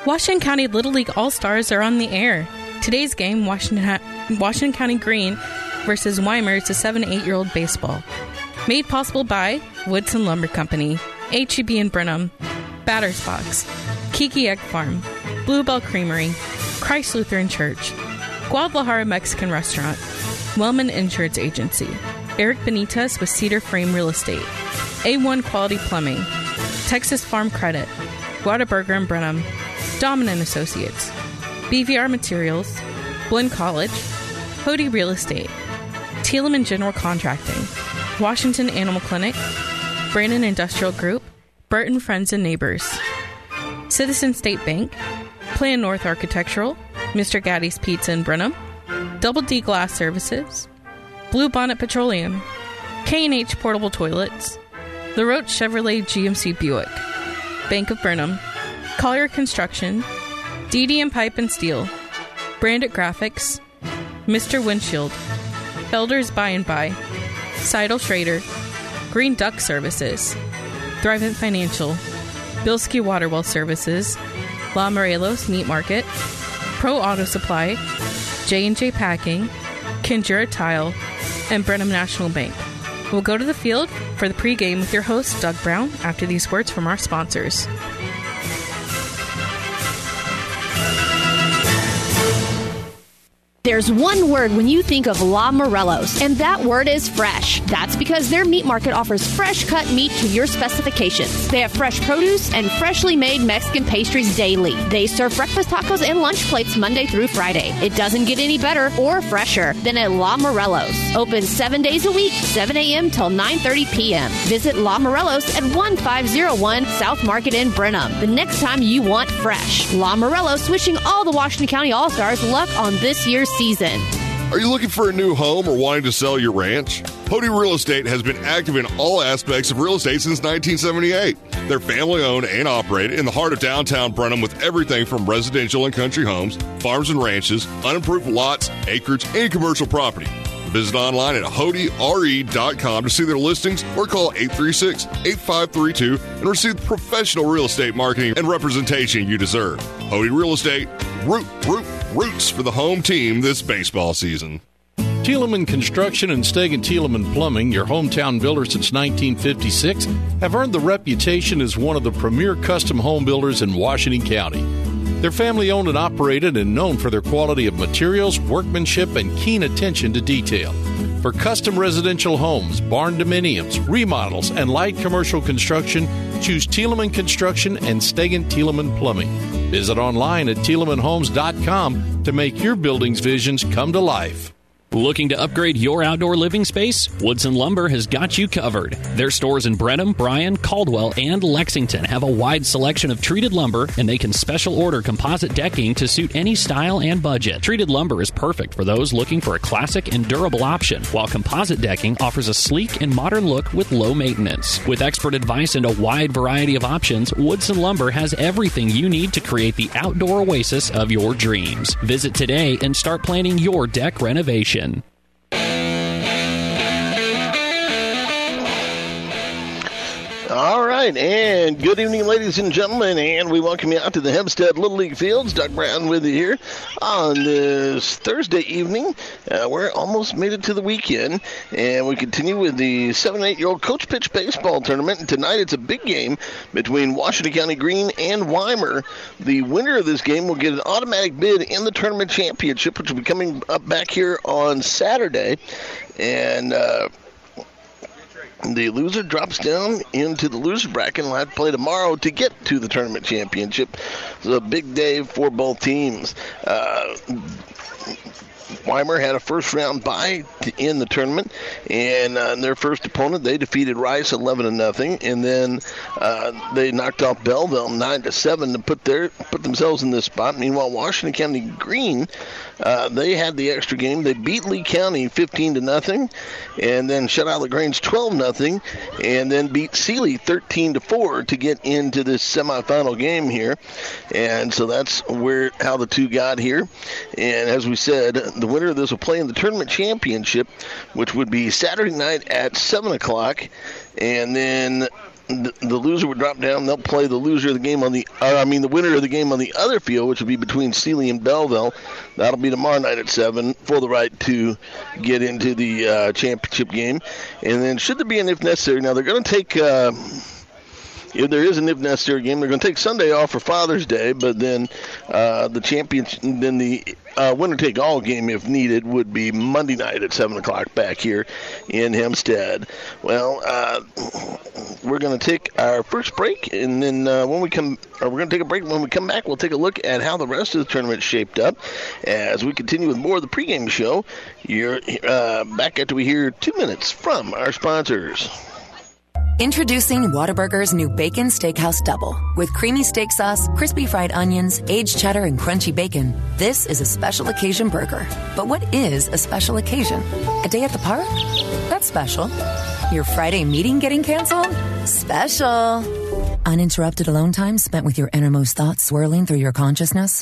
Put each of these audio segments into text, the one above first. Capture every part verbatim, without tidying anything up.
Washington County Little League All-Stars are on the air. Today's game, Washington, Washington County Green versus Weimar, is a seven to eight-year-old baseball. Made possible by Woodson Lumber Company, H E B in Brenham, Batter's Box, Kiki Egg Farm, Bluebell Creamery, Christ Lutheran Church, Guadalajara Mexican Restaurant, Wellman Insurance Agency, Eric Benitez with Cedar Frame Real Estate, A one Quality Plumbing, Texas Farm Credit, Whataburger and Brenham, Dominant Associates, B V R Materials, Blinn College, Hody Real Estate, Thielemann General Contracting, Washington Animal Clinic, Brandon Industrial Group, Burton Friends and Neighbors, Citizen State Bank, Plan North Architectural, Mister Gaddy's Pizza in Brenham, Double D Glass Services, Blue Bonnet Petroleum, K and H Portable Toilets, LaRoche Chevrolet G M C Buick, Bank of Brenham, Collier Construction, D D M Pipe and Steel, Brandit Graphics, Mister Windshield, Elders By and By, Seidel Schrader, Green Duck Services, Thrivent Financial, Bilski Waterwell Services, La Morelos Meat Market, Pro Auto Supply, J and J Packing, Kinjura Tile, and Brenham National Bank. We'll go to the field for the pregame with your host, Doug Brown, after these words from our sponsors. There's one word when you think of La Morelos, and that word is fresh. That's because their meat market offers fresh-cut meat to your specifications. They have fresh produce and freshly made Mexican pastries daily. They serve breakfast tacos and lunch plates Monday through Friday. It doesn't get any better or fresher than at La Morelos. Open seven days a week, seven a.m. till nine thirty p.m. Visit La Morelos at one five zero one South Market in Brenham. The next time you want fresh. La Morelos wishing all the Washington County All-Stars luck on this year's season. Are you looking for a new home or wanting to sell your ranch? Hody Real Estate has been active in all aspects of real estate since nineteen seventy-eight. They're family-owned and operated in the heart of downtown Brenham with everything from residential and country homes, farms and ranches, unimproved lots, acreage, and commercial property. Visit online at hody r e dot com to see their listings or call eight three six, eight five three two and receive the professional real estate marketing and representation you deserve. Hody Real Estate, root, root, roots for the home team this baseball season. Thielemann Construction and Stegan Thielemann Plumbing, your hometown builder since nineteen fifty-six, have earned the reputation as one of the premier custom home builders in Washington County. They're family-owned and operated and known for their quality of materials, workmanship, and keen attention to detail. For custom residential homes, barn dominiums, remodels, and light commercial construction, choose Thielemann Construction and Stegan Thielemann Plumbing. Visit online at thielemann homes dot com to make your building's visions come to life. Looking to upgrade your outdoor living space? Woodson Lumber has got you covered. Their stores in Brenham, Bryan, Caldwell, and Lexington have a wide selection of treated lumber, and they can special order composite decking to suit any style and budget. Treated lumber is perfect for those looking for a classic and durable option, while composite decking offers a sleek and modern look with low maintenance. With expert advice and a wide variety of options, Woodson Lumber has everything you need to create the outdoor oasis of your dreams. Visit today and start planning your deck renovation. All right, and good evening, ladies and gentlemen, and we welcome you out to the Hempstead Little League Fields. Doug Brown with you here on this Thursday evening. Uh, we're almost made it to the weekend, and we continue with the seven and eight-year-old Coach Pitch Baseball Tournament. And tonight it's a big game between Washington County Green and Weimar. The winner of this game will get an automatic bid in the tournament championship, which will be coming up back here on Saturday. And uh, the loser drops down into the loser bracket and will have to play tomorrow to get to the tournament championship. It's a big day for both teams. Uh, Weimar had a first-round bye in the tournament, and uh, their first opponent, they defeated Rice eleven to nothing, and then uh, they knocked off Belleville nine to seven to put their put themselves in this spot. Meanwhile, Washington County Green, uh, they had the extra game. They beat Lee County fifteen to nothing, and then shut out LaGrange twelve nothing, and then beat Sealy thirteen to four to get into this semifinal game here. And so that's where how the two got here. And as we said, the winner of this will play in the tournament championship, which would be Saturday night at seven o'clock. And then the, the loser would drop down. They'll play the loser of the game on the, uh, I mean, the winner of the game on the other field, which will be between Sealy and Belleville. That'll be tomorrow night at seven for the right to get into the uh, championship game. And then should there be an if necessary, now they're going to take, uh, if there is an if necessary game, they're going to take Sunday off for Father's Day, but then uh, the championship, then the uh, winner-take-all game, if needed, would be Monday night at seven o'clock back here in Hempstead. Well, uh, we're going to take our first break, and then uh, when we come, or we're going to take a break. When we come back, we'll take a look at how the rest of the tournament shaped up as we continue with more of the pregame show. You're uh, back after we hear two minutes from our sponsors. Introducing Whataburger's new Bacon Steakhouse Double. With creamy steak sauce, crispy fried onions, aged cheddar, and crunchy bacon, this is a special occasion burger. But what is a special occasion? A day at the park? That's special. Your Friday meeting getting canceled? Special. Uninterrupted alone time spent with your innermost thoughts swirling through your consciousness?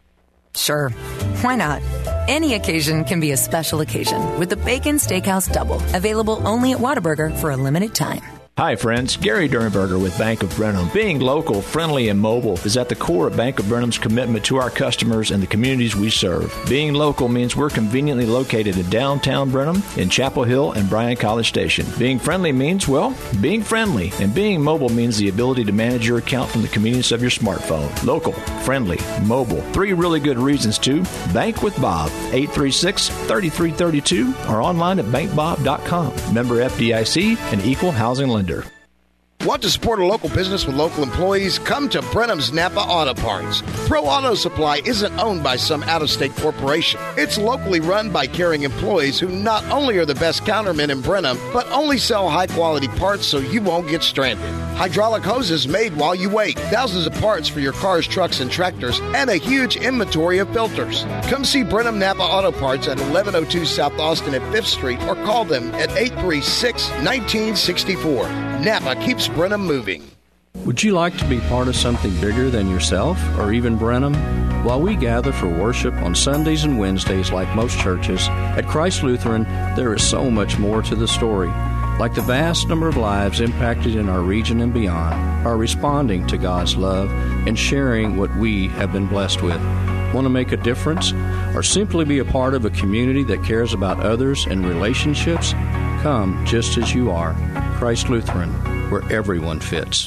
Sure. Why not? Any occasion can be a special occasion with the Bacon Steakhouse Double. Available only at Whataburger for a limited time. Hi, friends. Gary Dernberger with Bank of Brenham. Being local, friendly, and mobile is at the core of Bank of Brenham's commitment to our customers and the communities we serve. Being local means we're conveniently located in downtown Brenham, in Chapel Hill, and Bryan College Station. Being friendly means, well, being friendly. And being mobile means the ability to manage your account from the convenience of your smartphone. Local, friendly, mobile. Three really good reasons to bank with Bob. eight three six, three three three two or online at bank bob dot com. Member F D I C and equal housing lender. Want to support a local business with local employees? Come to Brenham's Napa Auto Parts. Pro Auto Supply isn't owned by some out-of-state corporation. It's locally run by caring employees who not only are the best countermen in Brenham, but only sell high-quality parts so you won't get stranded. Hydraulic hoses made while you wait. Thousands of parts for your cars, trucks, and tractors, and a huge inventory of filters. Come see Brenham Napa Auto Parts at eleven oh two South Austin at fifth Street or call them at eight three six, one nine six four. Napa keeps Brenham moving. Would you like to be part of something bigger than yourself or even Brenham? While we gather for worship on Sundays and Wednesdays like most churches, at Christ Lutheran there is so much more to the story. Like the vast number of lives impacted in our region and beyond are responding to God's love and sharing what we have been blessed with. Want to make a difference or simply be a part of a community that cares about others and relationships? Come just as you are. Christ Lutheran, where everyone fits.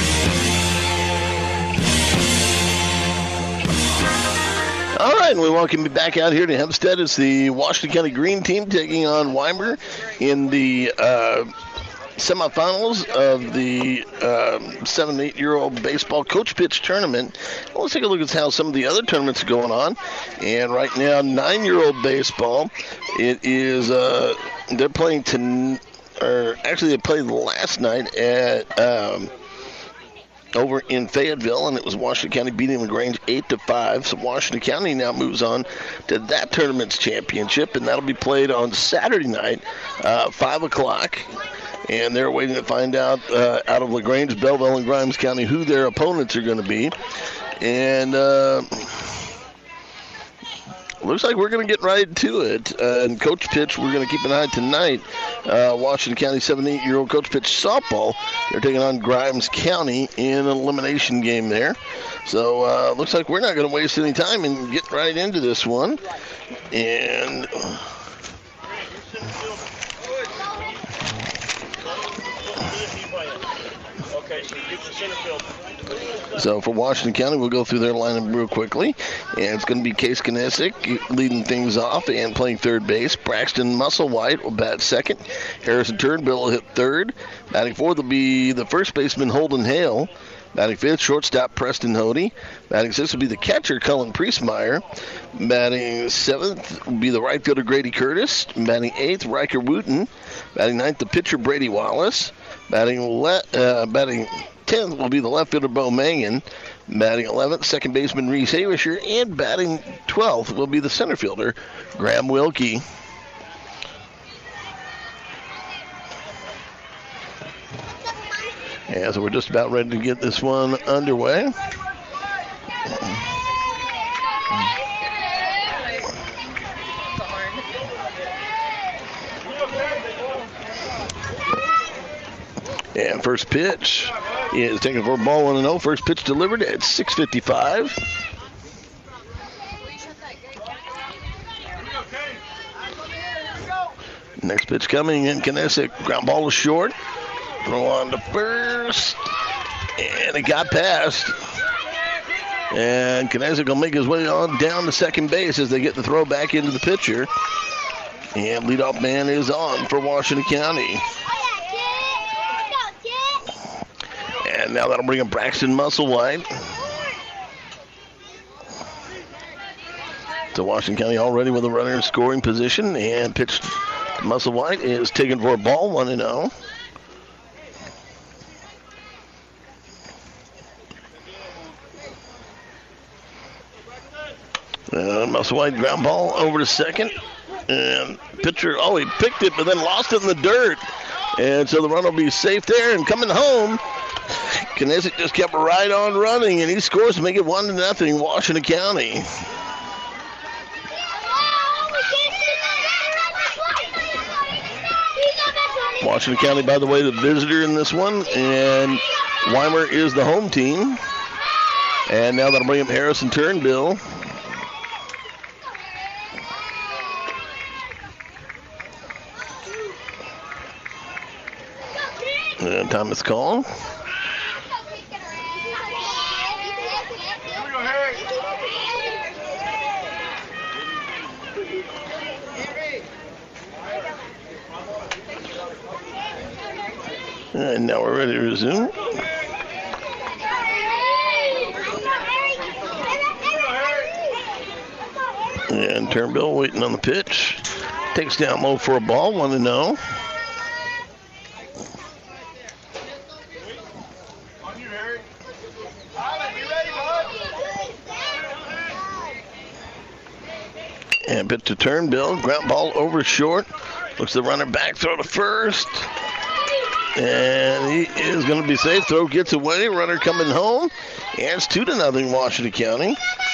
All right, and we welcome you back out here to Hempstead. It's the Washington County Green team taking on Weimar in the uh, semifinals of the uh, seven, eight-year-old baseball coach pitch tournament. Well, let's take a look at how some of the other tournaments are going on. And right now, nine-year-old baseball, it is uh, they're playing to, or actually they played last night at um, over in Fayetteville, and it was Washington County beating LaGrange eight to five. So Washington County now moves on to that tournament's championship, and that'll be played on Saturday night, uh, five o'clock. And they're waiting to find out uh, out of LaGrange, Belleville, and Grimes County who their opponents are going to be. And uh, looks like we're going to get right to it. Uh, and Coach Pitch, we're going to keep an eye tonight. Uh, Washington County seven, eight-year-old Coach Pitch softball. They're taking on Grimes County in an elimination game there. So uh, looks like we're not going to waste any time and get right into this one. And so for Washington County, we'll go through their lineup real quickly. And it's going to be Case Kinesic leading things off and playing third base. Braxton Musselwhite will bat second. Harrison Turnbull will hit third. Batting fourth will be the first baseman Holden Hale. Batting fifth, shortstop Preston Hody. Batting sixth will be the catcher Cullen Priestmeyer. Batting seventh will be the right fielder Grady Curtis. Batting eighth, Riker Wooten. Batting ninth, the pitcher Brady Wallace. Batting le- uh, batting tenth will be the left fielder Bo Mangan. Batting eleventh, second baseman Reese Havisher. And batting twelfth will be the center fielder Graham Wilkie. Yeah, so we're just about ready to get this one underway. And first pitch is taken for a ball one and oh. First pitch delivered at six fifty-five. Next pitch coming in. Knesset, ground ball is short. Throw on to first. And it got past. And Knesset will make his way on down to second base as they get the throw back into the pitcher. And leadoff man is on for Washington County. And now that'll bring up Braxton Musselwhite. So Washington County already with a runner in scoring position. And pitch to Musselwhite is taken for a ball, one and oh. Uh, Musselwhite ground ball over to second. And pitcher, oh, he picked it, but then lost it in the dirt. And so the run will be safe there. And coming home, Knesset just kept right on running, and he scores to make it one to nothing, Washington County. Washington County, by the way, the visitor in this one, and Weimar is the home team. And now that'll bring up Harrison Turnbill. And Thomas Call. And now we're ready to resume. And Turnbill waiting on the pitch. Takes down low for a ball, one to know. And pitch to Turnbill. Ground ball over short. Looks the runner back, throw to first. And he is going to be safe. Throw gets away. Runner coming home. And it's two to nothing Washington County.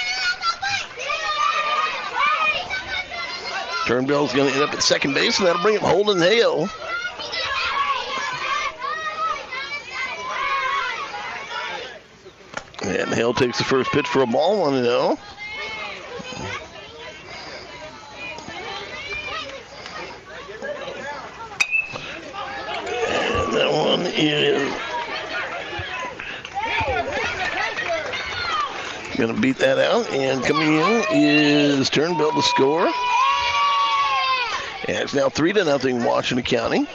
Turnbill's going to end up at second base, and that'll bring up Holden Hale. And Hale takes the first pitch for a ball, one and oh. And that one is going to beat that out. And coming in is Turnbill to score. And it's now three to nothing Washington County.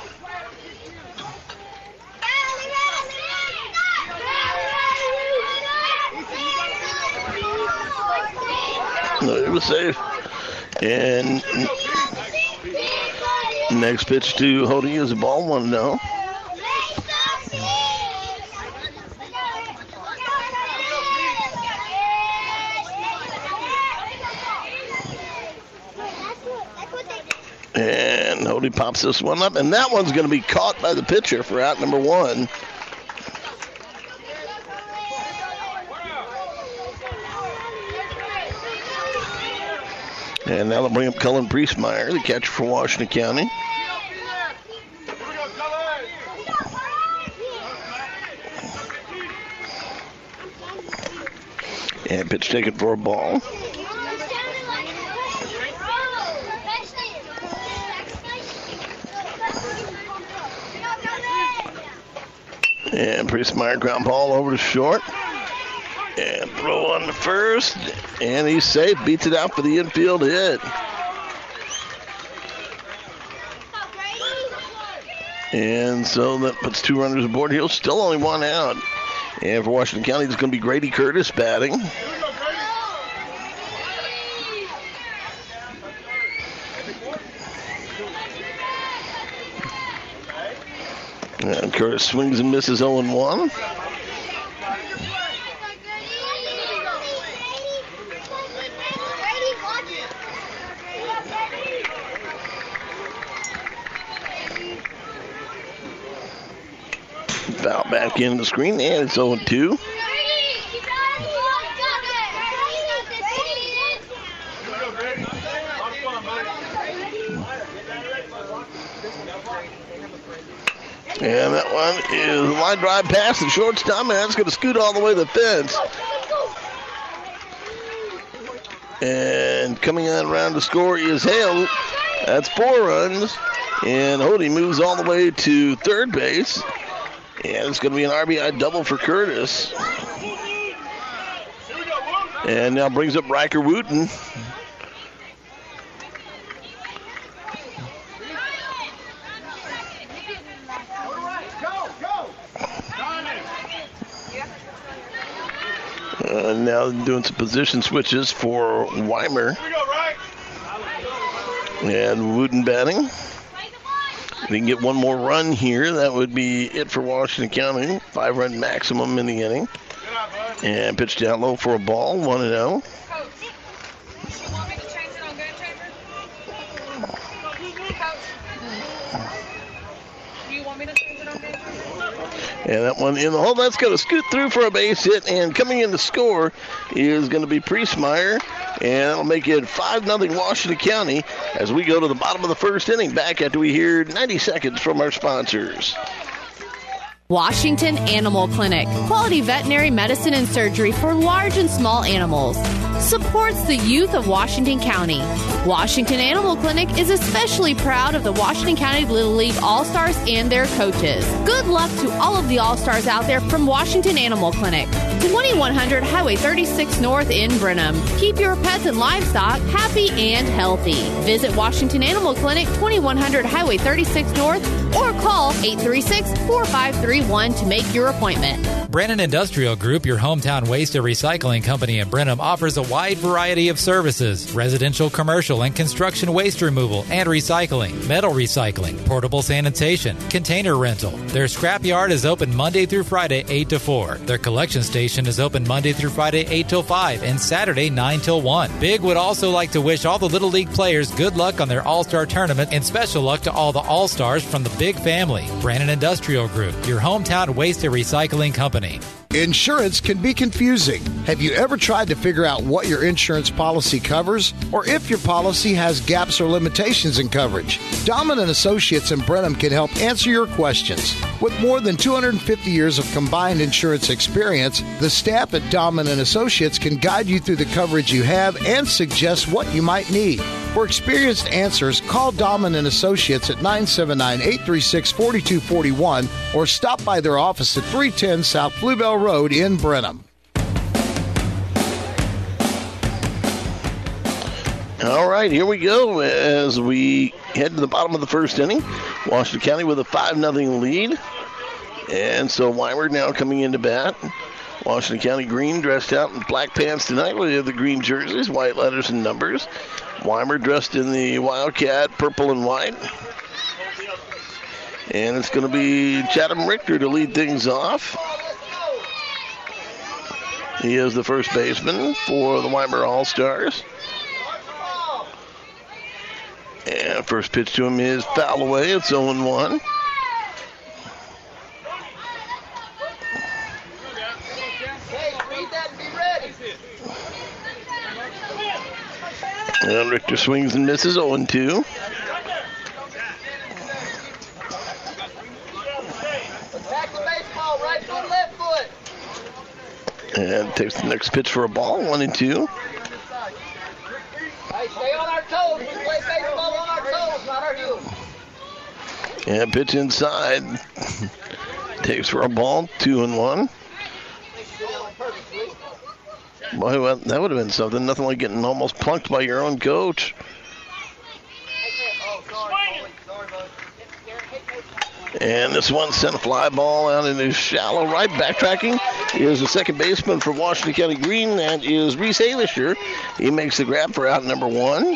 No, it was safe. And next pitch to Hody is a ball, one to know. And Hody pops this one up, and that one's going to be caught by the pitcher for out number one. And now they'll bring up Cullen Priestmeyer, the catcher for Washington County. And pitch taken for a ball. And Priestmeyer ground ball over to short. And throw on the first. And he's safe. Beats it out for the infield hit. And so that puts two runners aboard. He'll still only one out. And for Washington County, it's going to be Grady Curtis batting. And Curtis swings and misses oh and one. Foul back in the screen, and it's oh and two. And that one is a line drive pass to shortstop, and that's going to scoot all the way to the fence. And coming on around to score is Hale. That's four runs. And Hody moves all the way to third base. And it's going to be an R B I double for Curtis. And now brings up Riker Wooten. Uh, now doing some position switches for Weimer. And Wooten batting. If we can get one more run here, that would be it for Washington County. Five-run maximum in the inning. And pitch down low for a ball, one and oh. And that one in the hole. That's going to scoot through for a base hit. And coming in to score is going to be Priestmeyer. And that'll make it five nothing Washington County as we go to the bottom of the first inning. Back after we hear ninety seconds from our sponsors. Washington Animal Clinic. Quality veterinary medicine and surgery for large and small animals. Supports the youth of Washington County. Washington Animal Clinic is especially proud of the Washington County Little League All-Stars and their coaches. Good luck to all of the All-Stars out there from Washington Animal Clinic. twenty-one hundred Highway thirty-six North in Brenham. Keep your pets and livestock happy and healthy. Visit Washington Animal Clinic, twenty-one hundred Highway thirty-six North, or call eight three six, four five three one to make your appointment. Brennan Industrial Group, your hometown waste and recycling company in Brenham, offers a wide variety of services: residential, commercial, and construction waste removal and recycling, metal recycling, portable sanitation, container rental. Their scrapyard is open Monday through Friday, eight to four. Their collection station is open Monday through Friday, eight till five, and Saturday, nine till one. Big would also like to wish all the Little League players good luck on their All-Star Tournament, and special luck to all the All-Stars from the Big family. Brennan Industrial Group, your hometown waste and recycling company. Insurance can be confusing. Have you ever tried to figure out what your insurance policy covers, or if your policy has gaps or limitations in coverage? Dahlman and Associates in Brenham can help answer your questions. With more than two hundred fifty years of combined insurance experience, the staff at Dahlman and Associates can guide you through the coverage you have and suggest what you might need. For experienced answers, call Dahlman and Associates at nine seven nine, eight three six, four two four one or stop by their office at three ten South Bluebell Road in Brenham. All right, here we go as we head to the bottom of the first inning. Washington County with a five nothing lead. And so Weimer now coming into bat. Washington County green dressed out in black pants tonight. We have the green jerseys, white letters and numbers. Weimer dressed in the Wildcat purple and white. And it's going to be Chatham Richter to lead things off. He is the first baseman for the Weimer All-Stars. And first pitch to him is foul away. It's oh and one. And Richter swings and misses, oh and two. And takes the next pitch for a ball, one and two. Hey, stay on our toes. We play baseball on our toes, not our heels. And pitch inside. Takes for a ball, two and one. Boy, well, that would have been something. Nothing like getting almost plunked by your own coach. And this one sent a fly ball out into shallow right. Backtracking is the second baseman for Washington County Green. That is Reese Alisher. He makes the grab for out number one.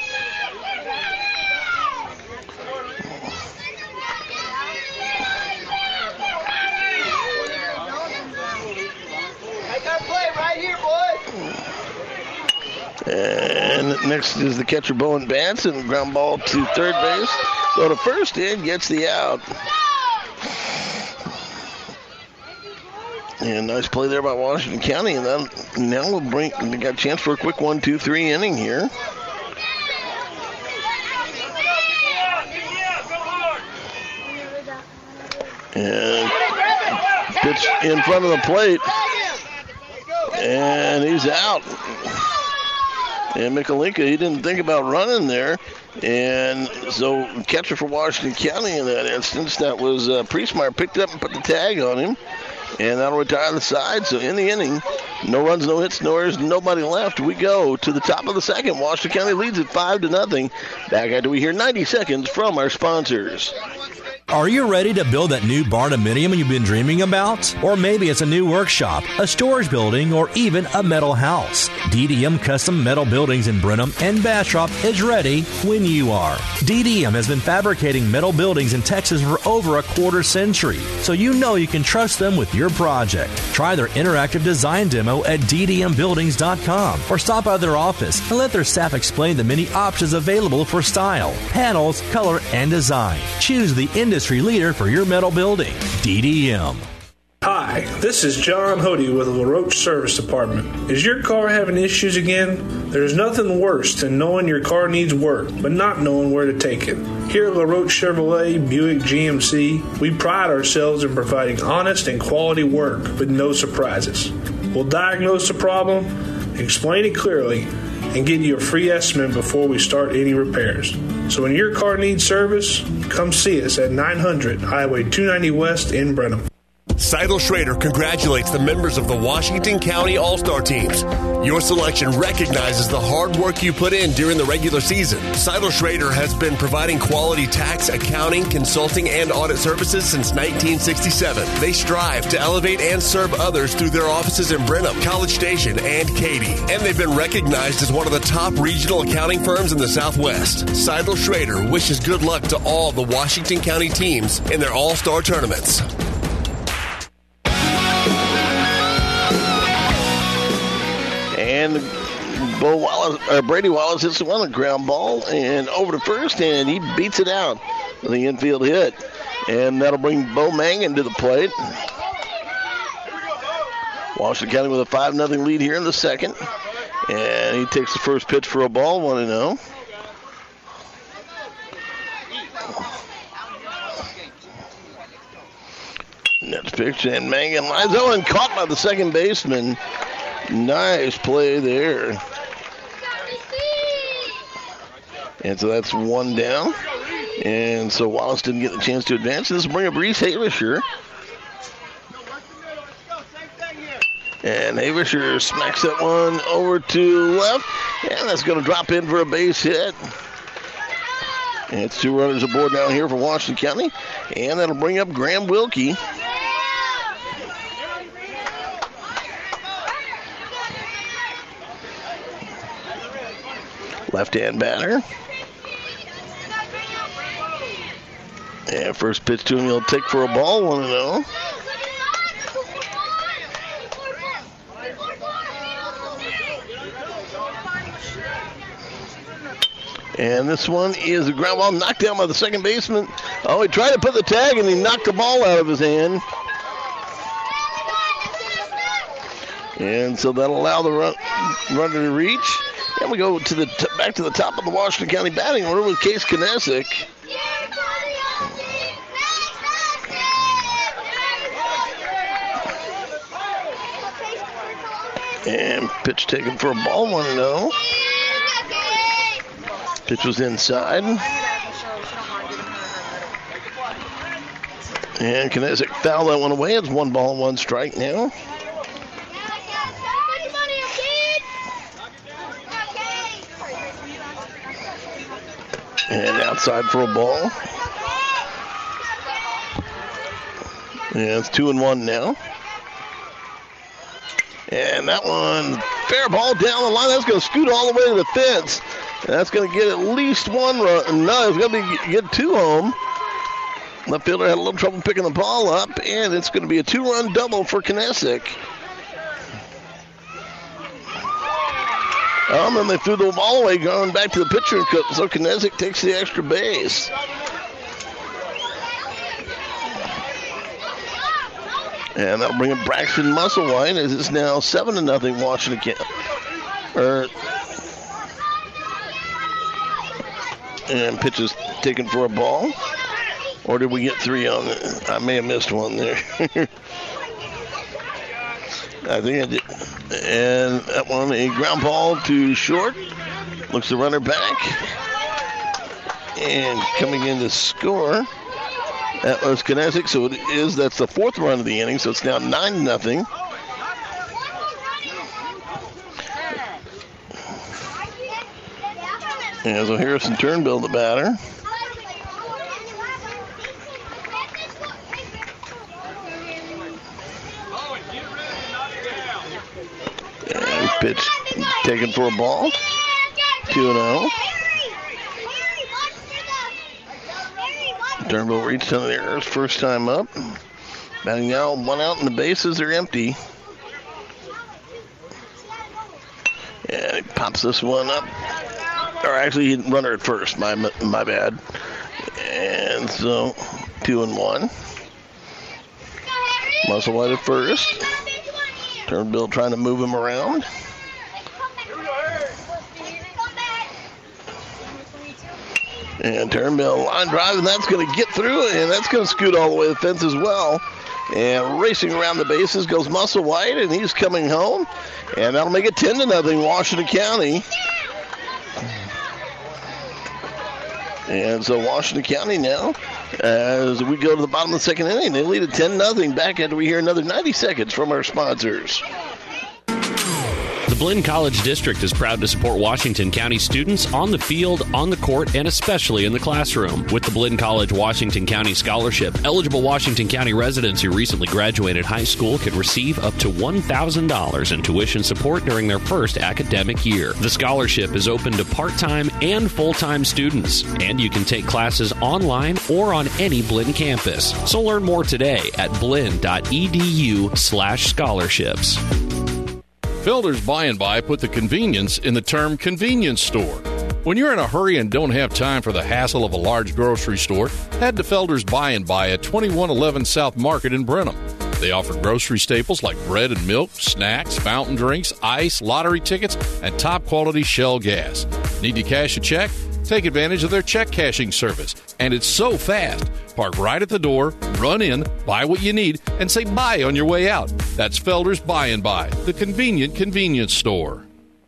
And next is the catcher, Bowen Banson. Ground ball to third base. Go to first in, gets the out. And nice play there by Washington County. And then now we'll bring, we got a chance for a quick one, two, three inning here. And pitch in front of the plate. And he's out. And Mikulinka, he didn't think about running there. And so catcher for Washington County in that instance, that was uh, Priestmeyer, picked up and put the tag on him. And that'll retire the side. So in the inning, no runs, no hits, no errors, nobody left. We go to the top of the second. Washington County leads it five to nothing. Back after we hear ninety seconds from our sponsors. Are you ready to build that new barn-dominium you've been dreaming about? Or maybe it's a new workshop, a storage building, or even a metal house. D D M Custom Metal Buildings in Brenham and Bastrop is ready when you are. D D M has been fabricating metal buildings in Texas for over a quarter century, so you know you can trust them with your project. Try their interactive design demo at d d m buildings dot com or stop by their office and let their staff explain the many options available for style, panels, color, and design. Choose the industry leader for your metal building. D D M. Hi, this is John Hody with the LaRoche Service Department. Is your car having issues again? There's nothing worse than knowing your car needs work, but not knowing where to take it. Here at LaRoche Chevrolet, Buick G M C, we pride ourselves in providing honest and quality work with no surprises. We'll diagnose the problem, explain it clearly, and get you a free estimate before we start any repairs. So when your car needs service, come see us at nine hundred Highway two ninety West in Brenham. Seidel Schrader congratulates the members of the Washington County All-Star teams. Your selection recognizes the hard work you put in during the regular season. Seidel Schrader has been providing quality tax, accounting, consulting, and audit services since nineteen sixty-seven. They strive to elevate and serve others through their offices in Brenham, College Station, and Katy. And they've been recognized as one of the top regional accounting firms in the Southwest. Seidel Schrader wishes good luck to all the Washington County teams in their All-Star tournaments. And Bo Wallace, or Brady Wallace hits the one, a ground ball, and over to first, and he beats it out with the infield hit. And that'll bring Bo Mangan to the plate. Washington County with a five nothing lead here in the second. And he takes the first pitch for a ball, one and oh. Next pitch, and Mangan lines oh, and caught by the second baseman. Nice play there. And so that's one down. And so Wallace didn't get the chance to advance. This will bring up Reese Havisher. And Havisher smacks that one over to left. And that's going to drop in for a base hit. And it's two runners aboard now here for Washington County. And that'll bring up Graham Wilkie. Left-hand batter. And first pitch to him, he'll take for a ball, one and oh. And this one is a ground ball knocked down by the second baseman. Oh, he tried to put the tag and he knocked the ball out of his hand. And so that'll allow the run, runner to reach. And we go to the t- back to the top of the Washington County batting order with Case Kinesic. And pitch taken for a ball, one and oh. Pitch was inside. And Kinesic fouled that one away. It's one ball, one strike now. And outside for a ball. And it's two and one now. And that one, fair ball down the line. That's going to scoot all the way to the fence. And that's going to get at least one run. No, it's going to be get two home. Left fielder had a little trouble picking the ball up, and it's going to be a two-run double for Kinesic. Um, and they threw the ball away, going back to the pitcher, so Kinesic takes the extra base. And that'll bring up Braxton Musselwhite, as it's now seven to nothing Washington. Er, and pitch is taken for a ball. Or did we get three on it? I may have missed one there. I think I did. And that one, a ground ball to short. Looks the runner back. And coming in to score, that was Knezik. So it is, that's the fourth run of the inning. So it's now nine nothing. And so Harrison Turnbull, the batter. And pitch taken for a ball. two and oh. Turnbull reached on the errors first time up. Batting now, one out and the bases are empty. And he pops this one up. Or actually, he didn't run her at first. My my bad. And so, two and one. Musselwhite at first. Turnbull trying to move him around. And Turnbull line drive, and that's going to get through, and that's going to scoot all the way to the fence as well. And racing around the bases goes Musselwhite, and he's coming home. And that'll make it ten to nothing, Washington County. And so Washington County now, as we go to the bottom of the second inning, they lead at ten nothing. Back after we hear another ninety seconds from our sponsors. The Blinn College District is proud to support Washington County students on the field, on the court, and especially in the classroom. With the Blinn College Washington County Scholarship, eligible Washington County residents who recently graduated high school can receive up to one thousand dollars in tuition support during their first academic year. The scholarship is open to part-time and full-time students, and you can take classes online or on any Blinn campus. So learn more today at blinn.edu slash scholarships. Felder's By and By put the convenience in the term convenience store. When you're in a hurry and don't have time for the hassle of a large grocery store, head to Felder's By and By at twenty-one eleven South Market in Brenham. They offer grocery staples like bread and milk, snacks, fountain drinks, ice, lottery tickets, and top-quality Shell gas. Need to cash a check? Take advantage of their check cashing service. And it's so fast. Park right at the door, run in, buy what you need, and say bye on your way out. That's Felder's By and By, the convenient convenience store.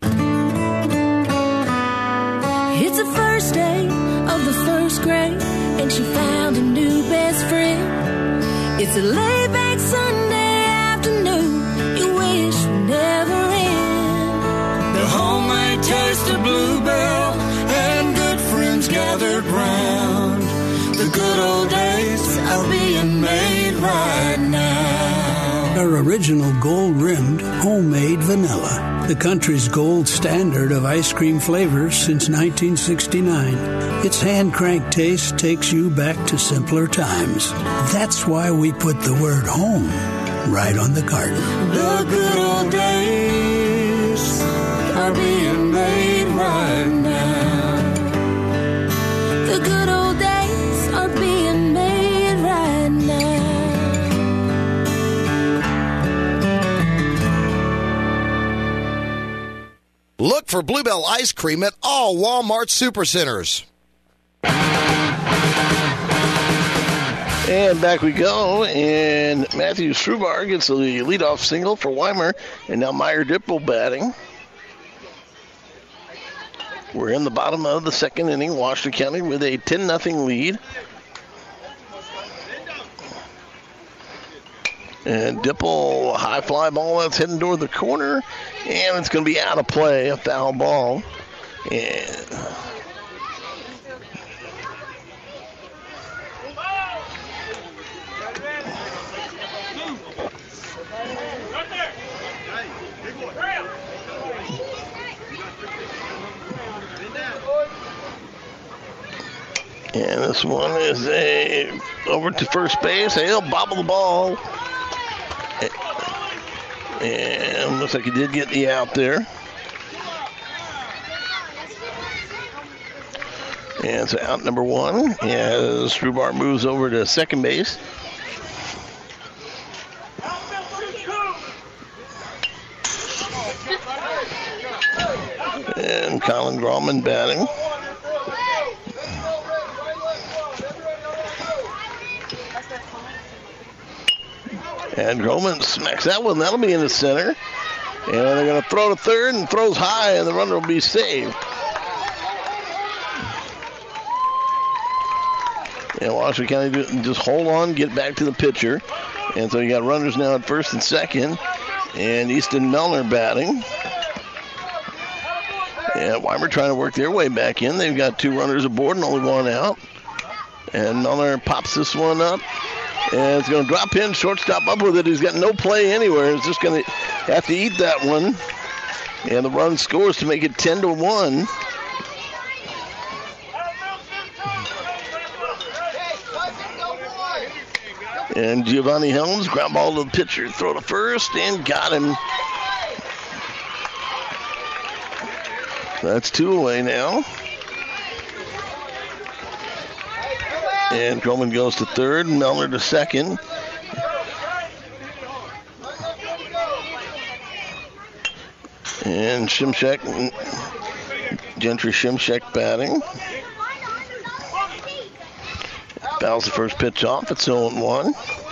It's the first day of the first grade, and she found a new best friend. It's a laid-back Sunday afternoon you wish would never end. The homemade taste of Bluebell and good friends gathered round. The good old days are being made right now. Our original gold-rimmed homemade vanilla, the country's gold standard of ice cream flavors since nineteen sixty-nine. Its hand-cranked taste takes you back to simpler times. That's why we put the word home right on the carton. The good old days are being made right now. The good old days are being made right now. Look for Bluebell ice cream at all Walmart supercenters. And back we go, and Matthew Strubar gets the leadoff single for Weimer, and now Meyer Dipple batting. We're in the bottom of the second inning, Washington County with a ten nothing lead. And Dipple, high fly ball that's heading toward the corner, and it's going to be out of play, a foul ball. And And this one is a over to first base. He'll bobble the ball. And looks like he did get the out there. And so out number one as Strubar moves over to second base. And Colin Grauman batting. And Groman smacks that one. That'll be in the center. And they're going to throw to third and throws high, and the runner will be saved. And Washington County just hold on, get back to the pitcher. And so you got runners now at first and second. And Easton Milner batting. And Weimar trying to work their way back in. They've got two runners aboard and only one out. And Milner pops this one up. And it's going to drop in, shortstop up with it. He's got no play anywhere. He's just going to have to eat that one. And the run scores to make it ten to one. And Giovanni Helms, ground ball to the pitcher, throw to first, and got him. That's two away now. And Groman goes to third, Milner to second. And Shimshek, Gentry Shimshek batting. Fouls the first pitch off. It's oh one.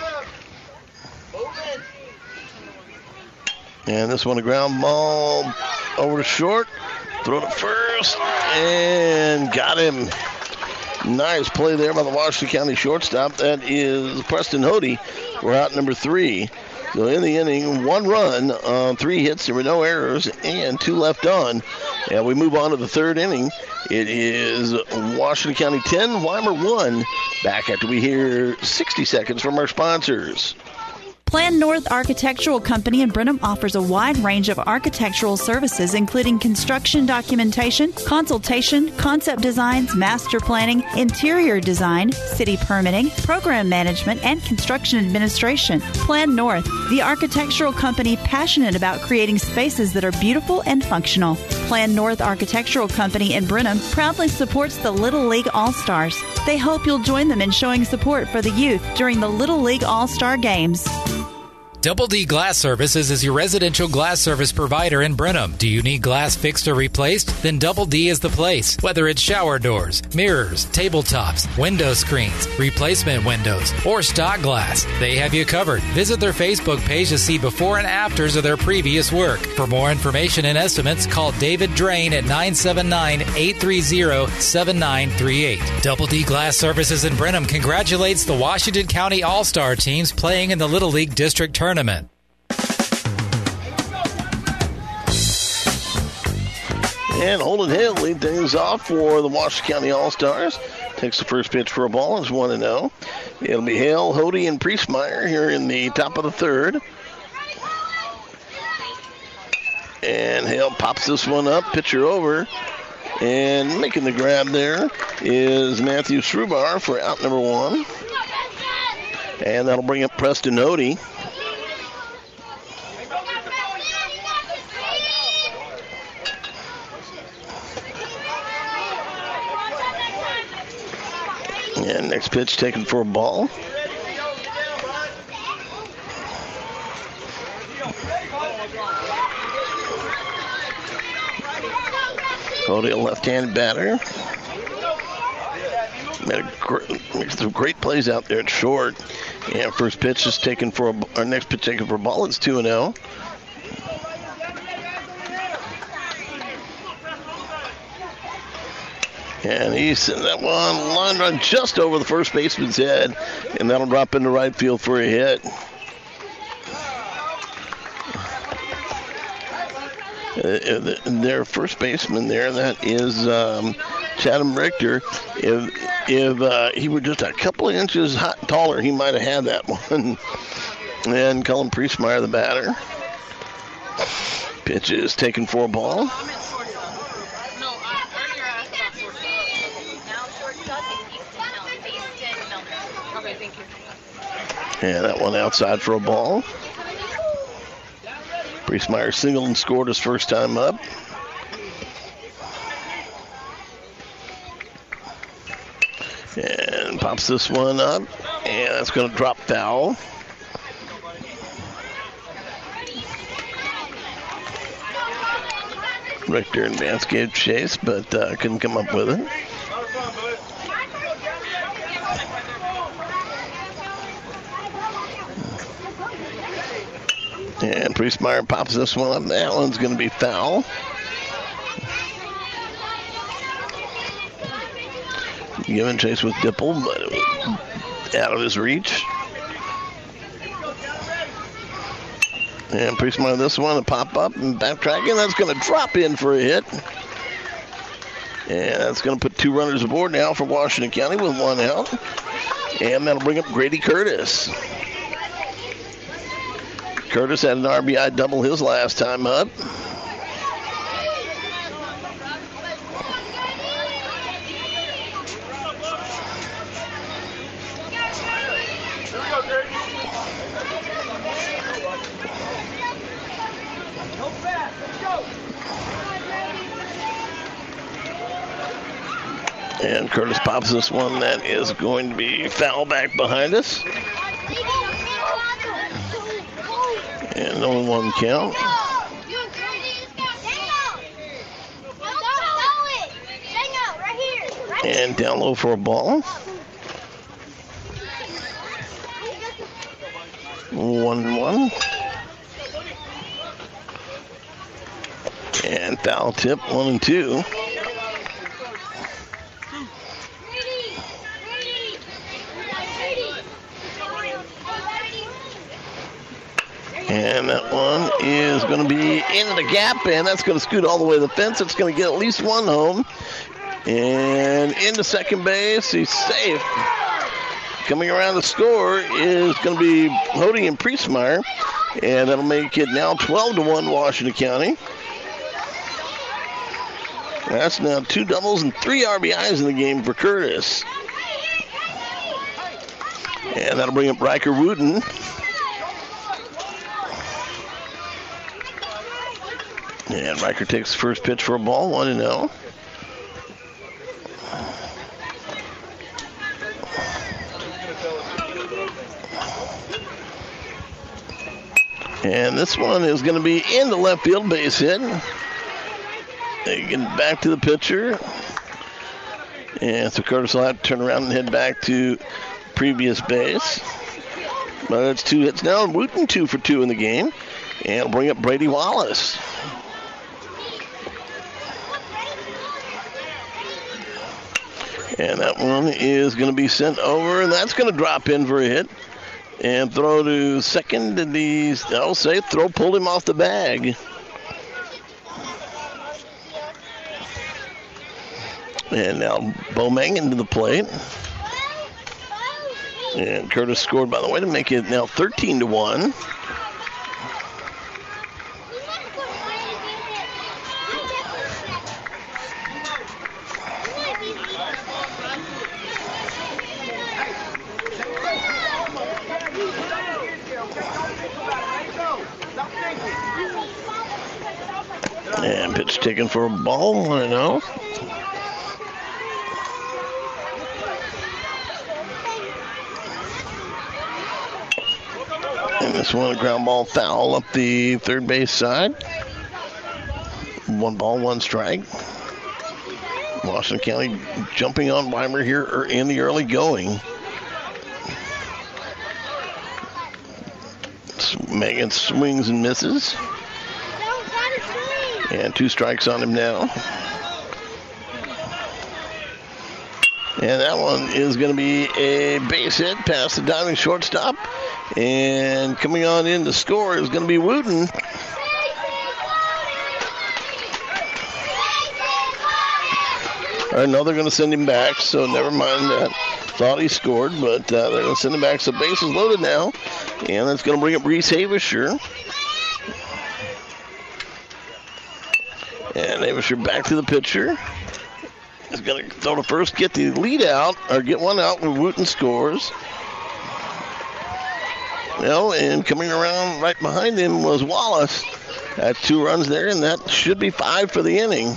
And this one a ground ball over to short. Throw to first. And got him. Nice play there by the Washington County shortstop. That is Preston Hody. We're out number three. So in the inning, one run on three hits. There were no errors and two left on. And we move on to the third inning. It is Washington County ten, Weimar one. Back after we hear sixty seconds from our sponsors. Plan North Architectural Company in Brenham offers a wide range of architectural services, including construction documentation, consultation, concept designs, master planning, interior design, city permitting, program management, and construction administration. Plan North, the architectural company passionate about creating spaces that are beautiful and functional. Plan North Architectural Company in Brenham proudly supports the Little League All-Stars. They hope you'll join them in showing support for the youth during the Little League All-Star Games. Double D Glass Services is your residential glass service provider in Brenham. Do you need glass fixed or replaced? Then Double D is the place. Whether it's shower doors, mirrors, tabletops, window screens, replacement windows, or stock glass, they have you covered. Visit their Facebook page to see before and afters of their previous work. For more information and estimates, call David Drain at nine seven nine, eight three zero, seven nine three eight. Double D Glass Services in Brenham congratulates the Washington County All-Star teams playing in the Little League District Tournament. Tournament. And Holden Hill lead things off for the Washington County All-Stars. Takes the first pitch for a ball. It's one and oh. It'll be Hale, Hody, and Priestmeyer here in the top of the third. And Hale pops this one up, pitcher over. And making the grab there is Matthew Strubar for out number one. And that'll bring up Preston Hody. And next pitch taken for a ball. Cody, a left-handed batter. Made a great, makes some great plays out there at short. And first pitch is taken for a, our next pitch taken for a ball. It's two and oh. And he sent that one line run just over the first baseman's head, and that'll drop into right field for a hit. Uh, their first baseman there, that is um, Chatham Richter. If if uh, he were just a couple of inches hot, taller, he might have had that one. And Cullen Priestmeyer, the batter. Pitch is taken for a ball. And that one outside for a ball. Priestmeyer singled and scored his first time up. And pops this one up. And that's going to drop foul. Richter and Vance gave chase, but uh, couldn't come up with it. And Priestmeyer pops this one up. That one's going to be foul. Giving chase with Dipple, but it was out of his reach. And Priestmeyer this one to pop up and backtracking. That's going to drop in for a hit. And that's going to put two runners aboard now for Washington County with one out. And that'll bring up Grady Curtis. Curtis had an R B I double his last time up. And Curtis pops this one. That is going to be foul back behind us. And only one count. And down low for a ball. One and one. And foul tip, one and two. And that one is going to be into the gap, and that's going to scoot all the way to the fence. It's going to get at least one home. And into second base, he's safe. Coming around to score is going to be Hody and Priestmeyer, and that'll make it now twelve to one Washington County. That's now two doubles and three R B Is in the game for Curtis. And that'll bring up Riker Wooten. And Riker takes the first pitch for a ball, one and oh. And this one is going to be in the left field, base hit. They get back to the pitcher. And so Curtis will have to turn around and head back to previous base. But it's two hits now. Wooten two for two in the game. And it'll bring up Brady Wallace. And that one is going to be sent over, and that's going to drop in for a hit. And throw to second, and he's, I'll say, throw pulled him off the bag. And now Bomang into the plate. And Curtis scored, by the way, to make it now thirteen to one. And pitch taken for a ball, I know. And this one, a ground ball foul up the third base side. One ball, one strike. Washington County jumping on Weimer here in the early going. Megan swings and misses. And two strikes on him now. And that one is going to be a base hit past the diving shortstop. And coming on in to score is going to be Wooten. I know they're going to send him back, so never mind that. Thought he scored, but uh, they're going to send him back. So base is loaded now. And that's going to bring up Reese Havisher. And Havisher back to the pitcher. He's going to throw to first, get the lead out, or get one out when Wooten scores. Well, and coming around right behind him was Wallace. That's two runs there, and that should be five for the inning.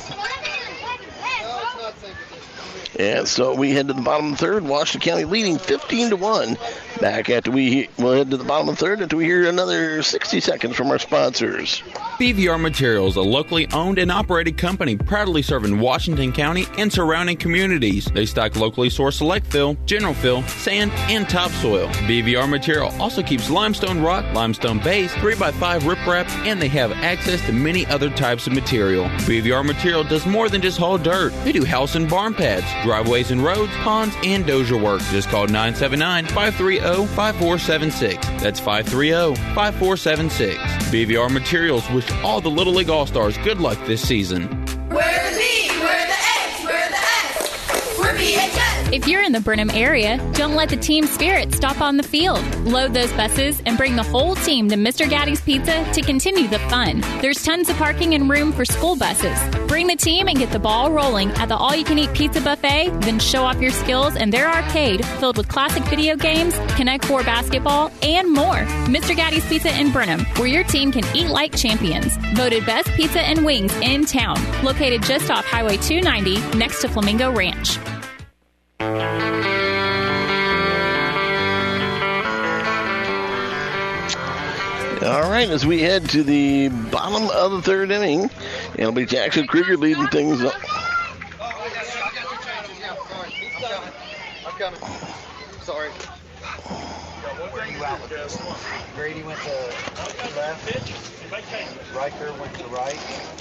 And so we head to the bottom of the third. Washington County leading fifteen to one Back after we we'll head to the bottom of the third after we hear another sixty seconds from our sponsors. B V R Materials, a locally owned and operated company proudly serving Washington County and surrounding communities. They stock locally sourced select fill, general fill, sand, and topsoil. B V R Material also keeps limestone rock, limestone base, three by five riprap, and they have access to many other types of material. B V R Material does more than just haul dirt. They do house and barn pads, driveways and roads, ponds, and dozer work. Just call nine seven nine, five three zero, five four seven six. That's five three zero, five four seven six. B V R Materials wish all the Little League All-Stars good luck this season. We're the B, we're the X, we're the S, we're B H S. If you're in the Brenham area, don't let the team spirit stop on the field. Load those buses and bring the whole team to Mister Gaddy's Pizza to continue the fun. There's tons of parking and room for school buses. Bring the team and get the ball rolling at the all-you-can-eat pizza buffet, then show off your skills in their arcade filled with classic video games, Connect Four basketball, and more. Mister Gaddy's Pizza in Brenham, where your team can eat like champions. Voted best pizza and wings in town. Located just off Highway two ninety next to Flamingo Ranch. All right, as we head to the bottom of the third inning, it'll be Jackson Krieger leading things up. I'm coming. Sorry. Where are you out with this? Grady went to left. Riker went to right.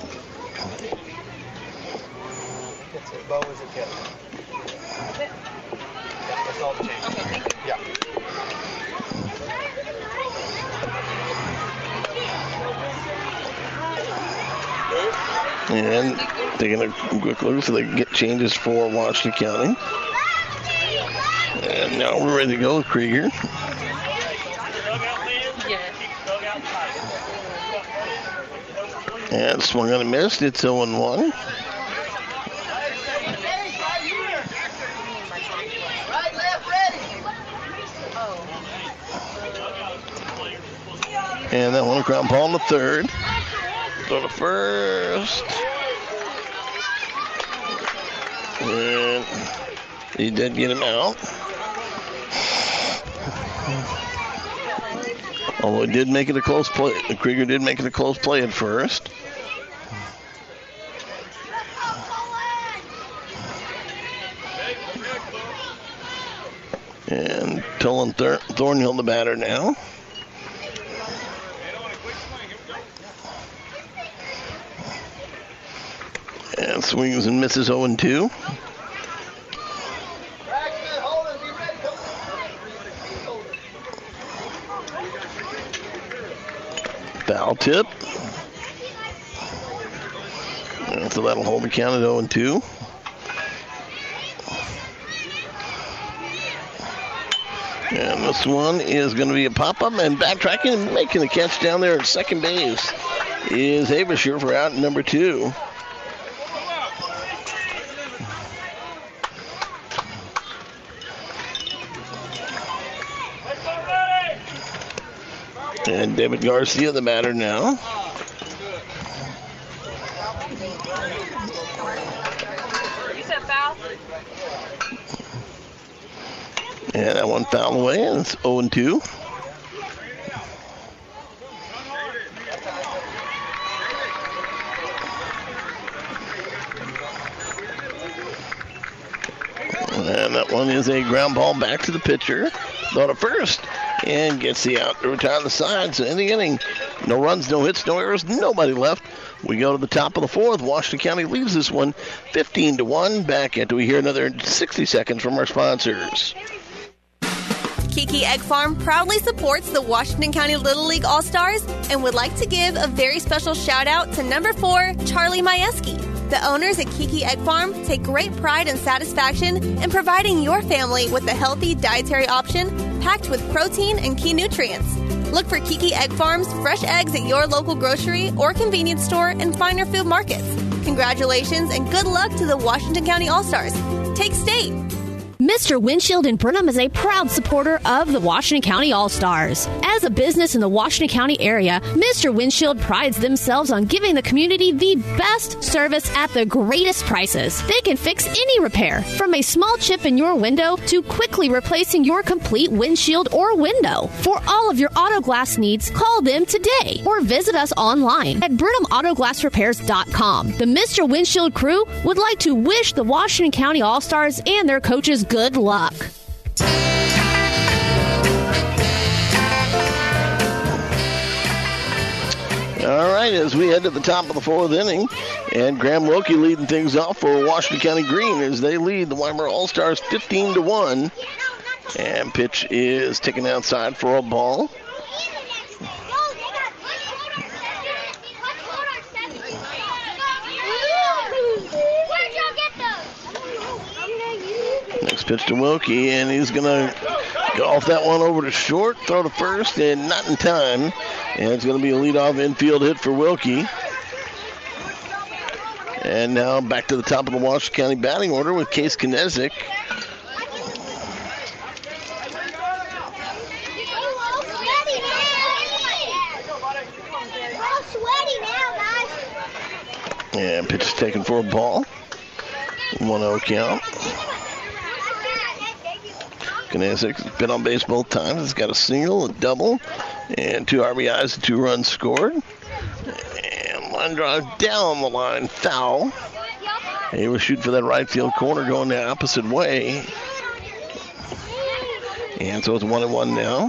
That's it. Bo is a catch. Yeah, that's all the changes. Okay, thank you. Yeah. And taking a quick look so they can get changes for Washington County. And now we're ready to go with Krieger. And swung on and missed. It's oh and one. And that one, ground ball in the third. Go to first. And he did get him out. Although he did make it a close play. Krieger did make it a close play at first. And Tolan Thor- Thornhill the batter now. And swings and misses oh and two. Foul tip. And so that'll hold the count at oh and two. And this one is going to be a pop-up, and backtracking and making the catch down there at second base is Avisher for out number two. And David Garcia, the batter now. You said foul? And that one fouled away, and it's oh and two. And that one is a ground ball back to the pitcher. Throw to first. And gets the out to retire the side. So in the inning, no runs, no hits, no errors, nobody left. We go to the top of the fourth. Washington County leads this one fifteen to one. Back after we hear another sixty seconds from our sponsors. Kiki Egg Farm proudly supports the Washington County Little League All-Stars and would like to give a very special shout out to number four, Charlie Majewski. The owners at Kiki Egg Farm take great pride and satisfaction in providing your family with a healthy dietary option packed with protein and key nutrients. Look for Kiki Egg Farm's fresh eggs at your local grocery or convenience store and finer food markets. Congratulations and good luck to the Washington County All-Stars. Take state. Mister Windshield in Brenham is a proud supporter of the Washington County All-Stars. As a business in the Washington County area, Mister Windshield prides themselves on giving the community the best service at the greatest prices. They can fix any repair, from a small chip in your window to quickly replacing your complete windshield or window. For all of your auto glass needs, call them today or visit us online at brenham auto glass repairs dot com. The Mister Windshield crew would like to wish the Washington County All-Stars and their coaches good luck. All right, as we head to the top of the fourth inning, and Graham Wilkie leading things off for Washington County Green as they lead the Weimar All-Stars fifteen to one. And pitch is taken outside for a ball. Next pitch to Wilkie, and he's going to golf that one over to short, throw to first, and not in time. And it's going to be a leadoff infield hit for Wilkie. And now back to the top of the Washington County batting order with Case Kinesic. And pitch is taken for a ball. one oh count. Kinesic has been on base both times. He's got a single, a double, and two R B Is and two runs scored. And line drive down the line, foul. He was shooting for that right field corner going the opposite way. And so it's one and one now.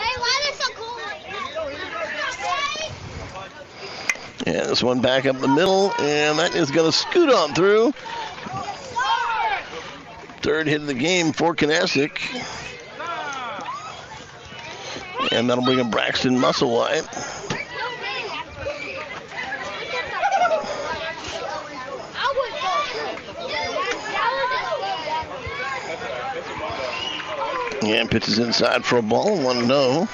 And this one back up the middle, and that is going to scoot on through. Third hit of the game for Kinesic. And that'll bring up Braxton Musselwhite. And pitches inside for a ball, one oh.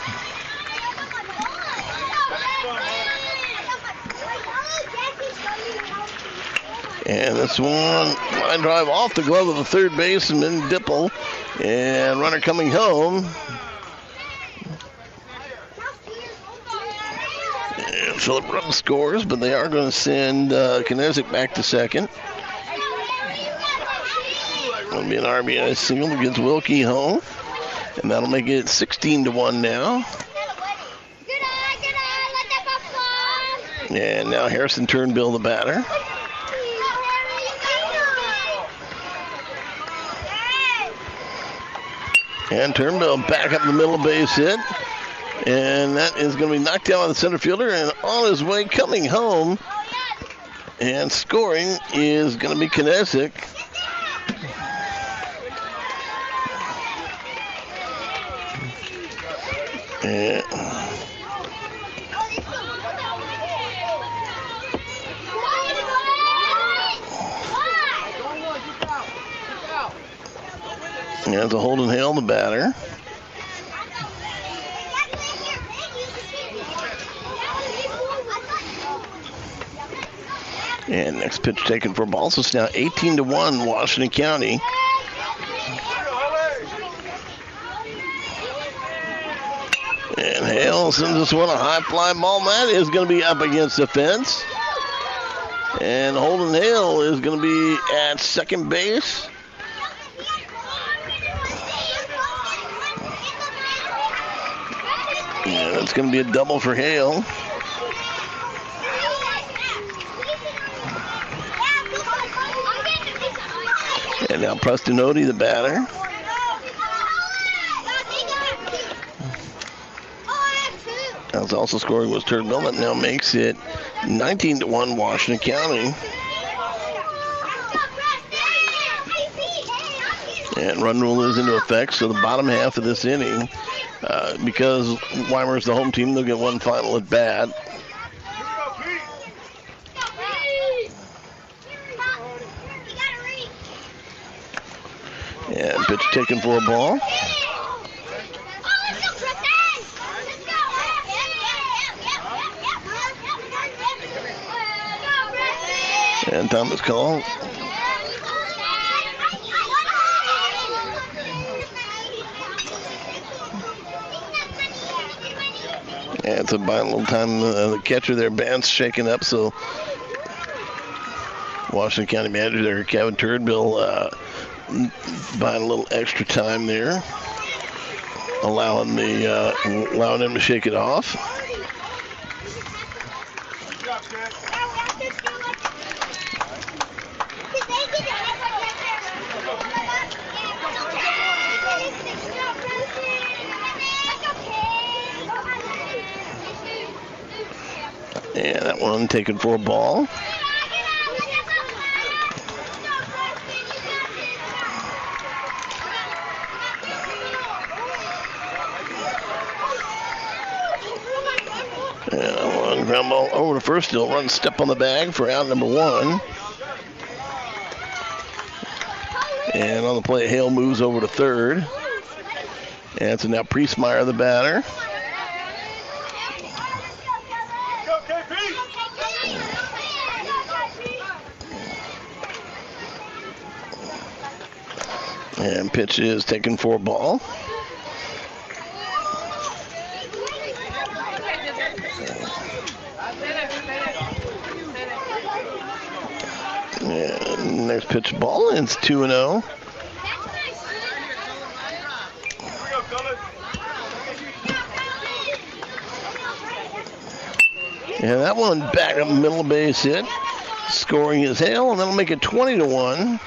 And this one, line drive off the glove of the third baseman, Dipple. And runner coming home. And Philip Rupp scores, but they are going to send uh, Kinesic back to second. It'll be an R B I single against Wilkie home. And that'll make it sixteen to one now. And now Harrison Turnbill, the batter. And Turnbill back up the middle base hit. And that is going to be knocked down by the center fielder. And on his way coming home and scoring is going to be Kinesic. And that's a Holden Hale, the batter. And next pitch taken for a ball. So it's now eighteen to one, Washington County. And Hale sends this one a high fly ball. That is going to be up against the fence. And Holden Hale is going to be at second base. And it's going to be a double for Hale. And now Preston Odie, the batter. That's also scoring was Turnbill. That now makes it nineteen to one Washington County. And run rule is into effect, so the bottom half of this inning, uh, because Weimar's the home team, they'll get one final at bat. And pitch taken for a ball. And Thomas call. And so buying a little time, uh, the catcher there, Bance, shaking up. So Washington County manager there, Kevin Turdbill, uh, buying a little extra time there, allowing the uh, allowing him to shake it off. And that one taken for a ball. And one ground ball over to first. He'll run step on the bag for out number one. And on the play, Hale moves over to third. And so now Priestmeyer, the batter. And pitch is taken for a ball. And next pitch ball, and it's two and oh. And that one back up middle base hit. Scoring is Hale, and that'll make it twenty to one.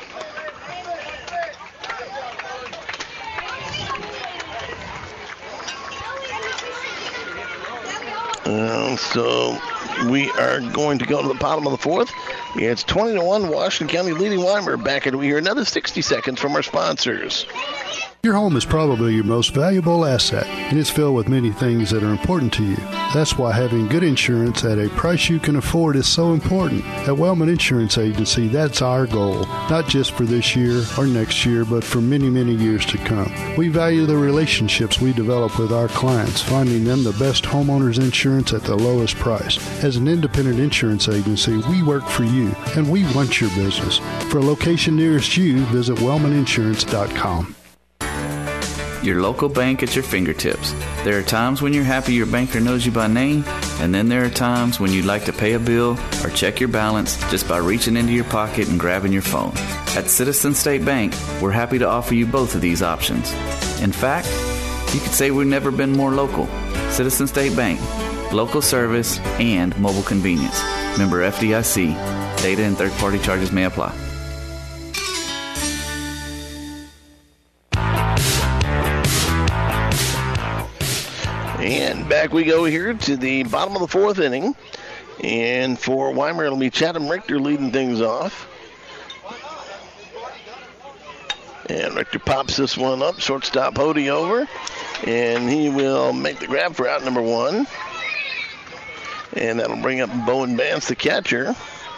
Uh, so we are going to go to the bottom of the fourth. It's twenty to one, Washington County leading Weimar. Back after we hear another sixty seconds from our sponsors. Your home is probably your most valuable asset, and it's filled with many things that are important to you. That's why having good insurance at a price you can afford is so important. At Wellman Insurance Agency, that's our goal, not just for this year or next year, but for many, many years to come. We value the relationships we develop with our clients, finding them the best homeowners insurance at the lowest price. As an independent insurance agency, we work for you, and we want your business. For a location nearest you, visit wellman insurance dot com. Your local bank at your fingertips. There are times when you're happy your banker knows you by name, and then there are times when you'd like to pay a bill or check your balance just by reaching into your pocket and grabbing your phone. At Citizen State Bank, we're happy to offer you both of these options. In fact, you could say we've never been more local. Citizen State Bank, local service and mobile convenience. Member F D I C. Data and third-party charges may apply. And back we go here to the bottom of the fourth inning. And for Weimar, it'll be Chatham Richter leading things off. And Richter pops this one up. Shortstop Hody over. And he will make the grab for out number one. And that'll bring up Bowen Bance, the catcher.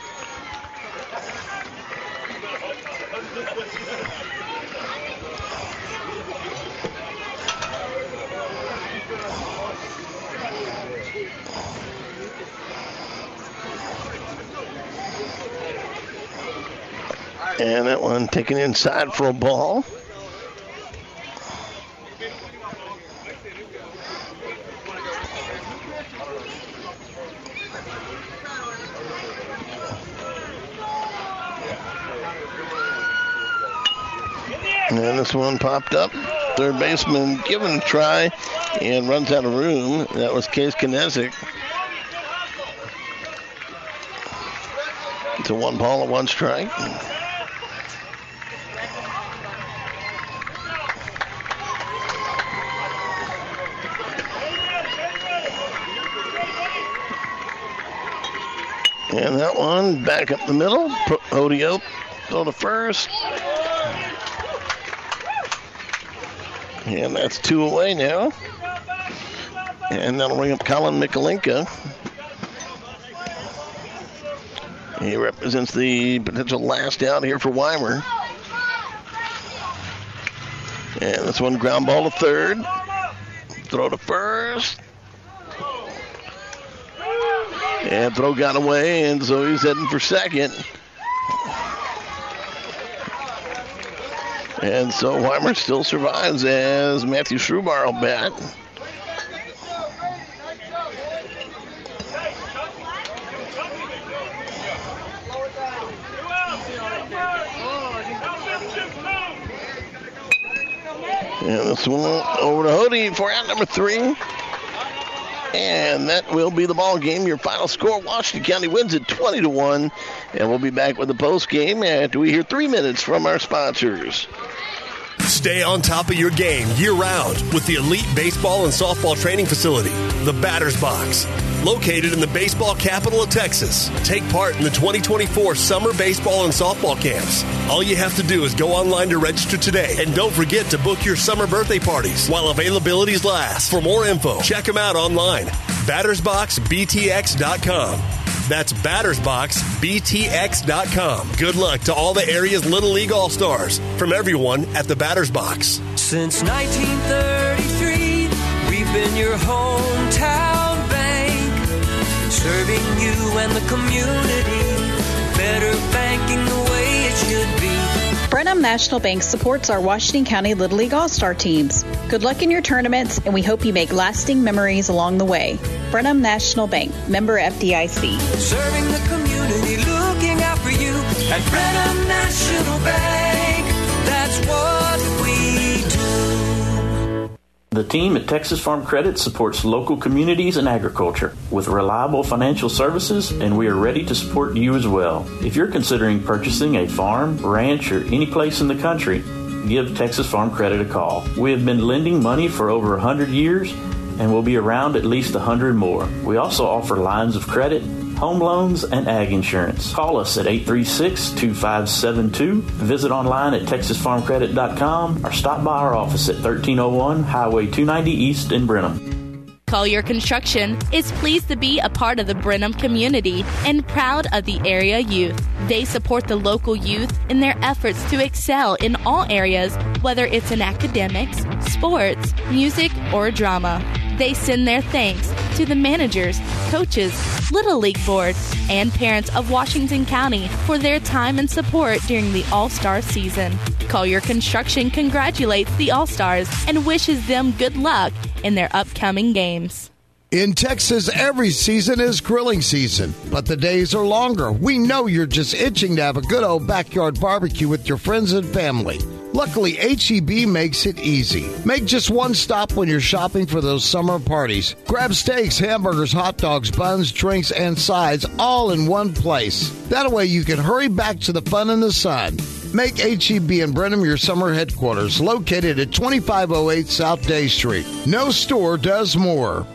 And that one taken inside for a ball. And this one popped up. Third baseman giving a try and runs out of room. That was Case Kinesic. It's a one ball and one strike. And that one back up the middle. Odio throw to first. And that's two away now. And that'll bring up Colin Mikulinka. He represents the potential last out here for Weimar. And this one ground ball to third. Throw to first. And throw got away, and so he's heading for second. And so Weimar still survives as Matthew Schrubar will bat. And this one over to Hody for out number three. And that will be the ball game. Your final score, Washington County wins it twenty to one. And we'll be back with the post game after we hear three minutes from our sponsors. Stay on top of your game year-round with the elite baseball and softball training facility, the Batter's Box. Located in the baseball capital of Texas, take part in the twenty twenty-four summer baseball and softball camps. All you have to do is go online to register today. And don't forget to book your summer birthday parties while availabilities last. For more info, check them out online. batters box b t x dot com. That's batters box b t x dot com. Good luck to all the area's Little League All-Stars from everyone at the Batter's Box. Since nineteen thirty-three, we've been your hometown bank, serving you and the community, better banking the way it should be. Brenham National Bank supports our Washington County Little League All-Star teams. Good luck in your tournaments, and we hope you make lasting memories along the way. Brenham National Bank, member F D I C. Serving the community, looking out for you at Brenham National Bank. That's what we do. The team at Texas Farm Credit supports local communities and agriculture with reliable financial services, and we are ready to support you as well. If you're considering purchasing a farm, ranch, or any place in the country, give Texas Farm Credit a call. We have been lending money for over one hundred years and will be around at least one hundred more. We also offer lines of credit, home loans, and ag insurance. Call us at eight three six, two five seven two, visit online at texas farm credit dot com, or stop by our office at thirteen oh one Highway two ninety East in Brenham. Collier Construction is pleased to be a part of the Brenham community and proud of the area youth. They support the local youth in their efforts to excel in all areas, whether it's in academics, sports, music, or drama. They send their thanks to the managers, coaches, Little League Board, and parents of Washington County for their time and support during the All-Star season. Collier Construction congratulates the All-Stars and wishes them good luck in their upcoming games. In Texas, every season is grilling season, but the days are longer. We know you're just itching to have a good old backyard barbecue with your friends and family. Luckily, H E B makes it easy. Make just one stop when you're shopping for those summer parties. Grab steaks, hamburgers, hot dogs, buns, drinks, and sides all in one place. That way you can hurry back to the fun in the sun. Make H E B in Brenham your summer headquarters, located at twenty-five oh eight South Day Street. No store does more.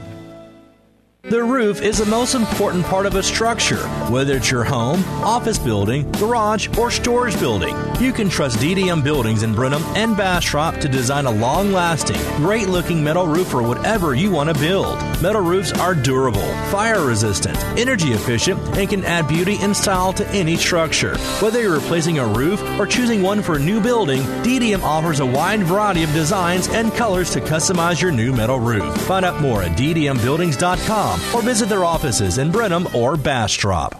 The roof is the most important part of a structure. Whether it's your home, office building, garage, or storage building, you can trust D D M Buildings in Brenham and Bastrop to design a long-lasting, great-looking metal roof for whatever you want to build. Metal roofs are durable, fire-resistant, energy-efficient, and can add beauty and style to any structure. Whether you're replacing a roof or choosing one for a new building, D D M offers a wide variety of designs and colors to customize your new metal roof. Find out more at d d m buildings dot com. Or visit their offices in Brenham or Bastrop.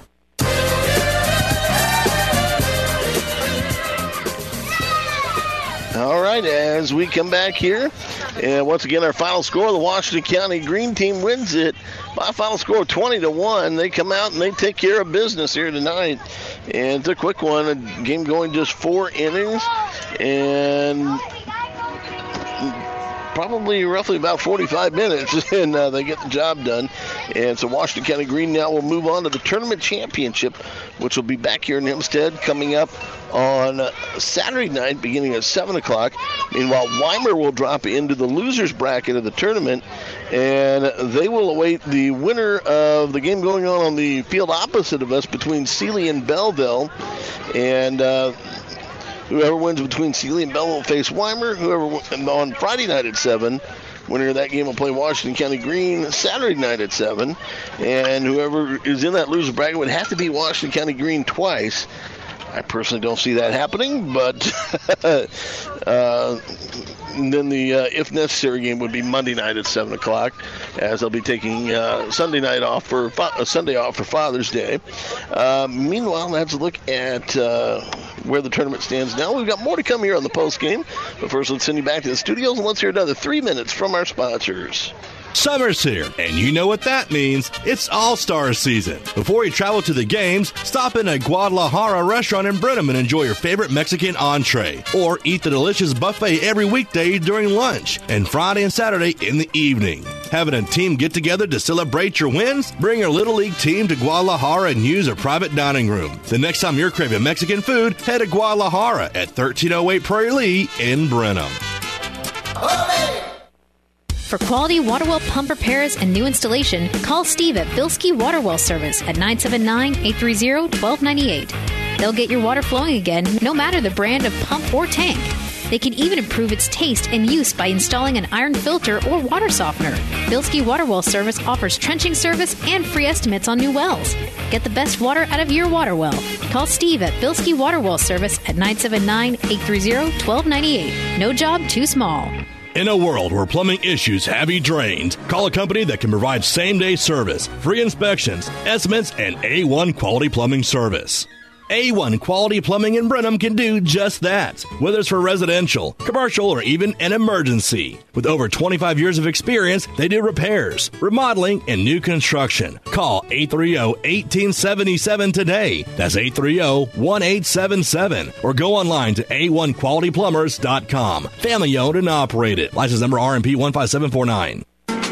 All right, as we come back here, and once again, our final score, the Washington County Green Team wins it by a final score of twenty to one. They come out and they take care of business here tonight. And it's a quick one, a game going just four innings, and probably roughly about forty-five minutes, and uh, they get the job done. And so Washington County Green now will move on to the tournament championship, which will be back here in Hempstead coming up on Saturday night beginning at seven o'clock. Meanwhile, Weimar will drop into the losers bracket of the tournament, and they will await the winner of the game going on on the field opposite of us between Sealy and Belleville. And uh, whoever wins between Sealy and Belleville will face Weimar. Whoever on Friday night at seven, winner of that game will play Washington County Green Saturday night at seven. And whoever is in that loser bracket would have to beat Washington County Green twice. I personally don't see that happening, but uh, then the uh, if necessary game would be Monday night at seven o'clock, as they'll be taking uh, Sunday night off for uh, Sunday off for Father's Day. Uh, meanwhile, let's look at uh, where the tournament stands now. We've got more to come here on the post game, but first let's send you back to the studios and let's hear another three minutes from our sponsors. Summer's here, and you know what that means. It's All-Star season. Before you travel to the games, stop in a Guadalajara restaurant in Brenham and enjoy your favorite Mexican entree. Or eat the delicious buffet every weekday during lunch and Friday and Saturday in the evening. Having a team get-together to celebrate your wins? Bring your Little League team to Guadalajara and use a private dining room. The next time you're craving Mexican food, head to Guadalajara at thirteen oh eight Prairie Lee in Brenham. For quality water well pump repairs and new installation, call Steve at Bilski Water Well Service at nine seven nine, eight three zero, one two nine eight. They'll get your water flowing again, no matter the brand of pump or tank. They can even improve its taste and use by installing an iron filter or water softener. Bilski Water Well Service offers trenching service and free estimates on new wells. Get the best water out of your water well. Call Steve at Bilski Water Well Service at nine seven nine, eight three zero, one two nine eight. No job too small. In a world where plumbing issues have you drained, call a company that can provide same-day service, free inspections, estimates, and A one quality plumbing service. A one Quality Plumbing in Brenham can do just that, whether it's for residential, commercial, or even an emergency. With over twenty-five years of experience, they do repairs, remodeling, and new construction. Call eight three zero, one eight seven seven today. That's eight three zero, one eight seven seven. Or go online to A one quality plumbers dot com. Family owned and operated. License number R M P one five seven four nine.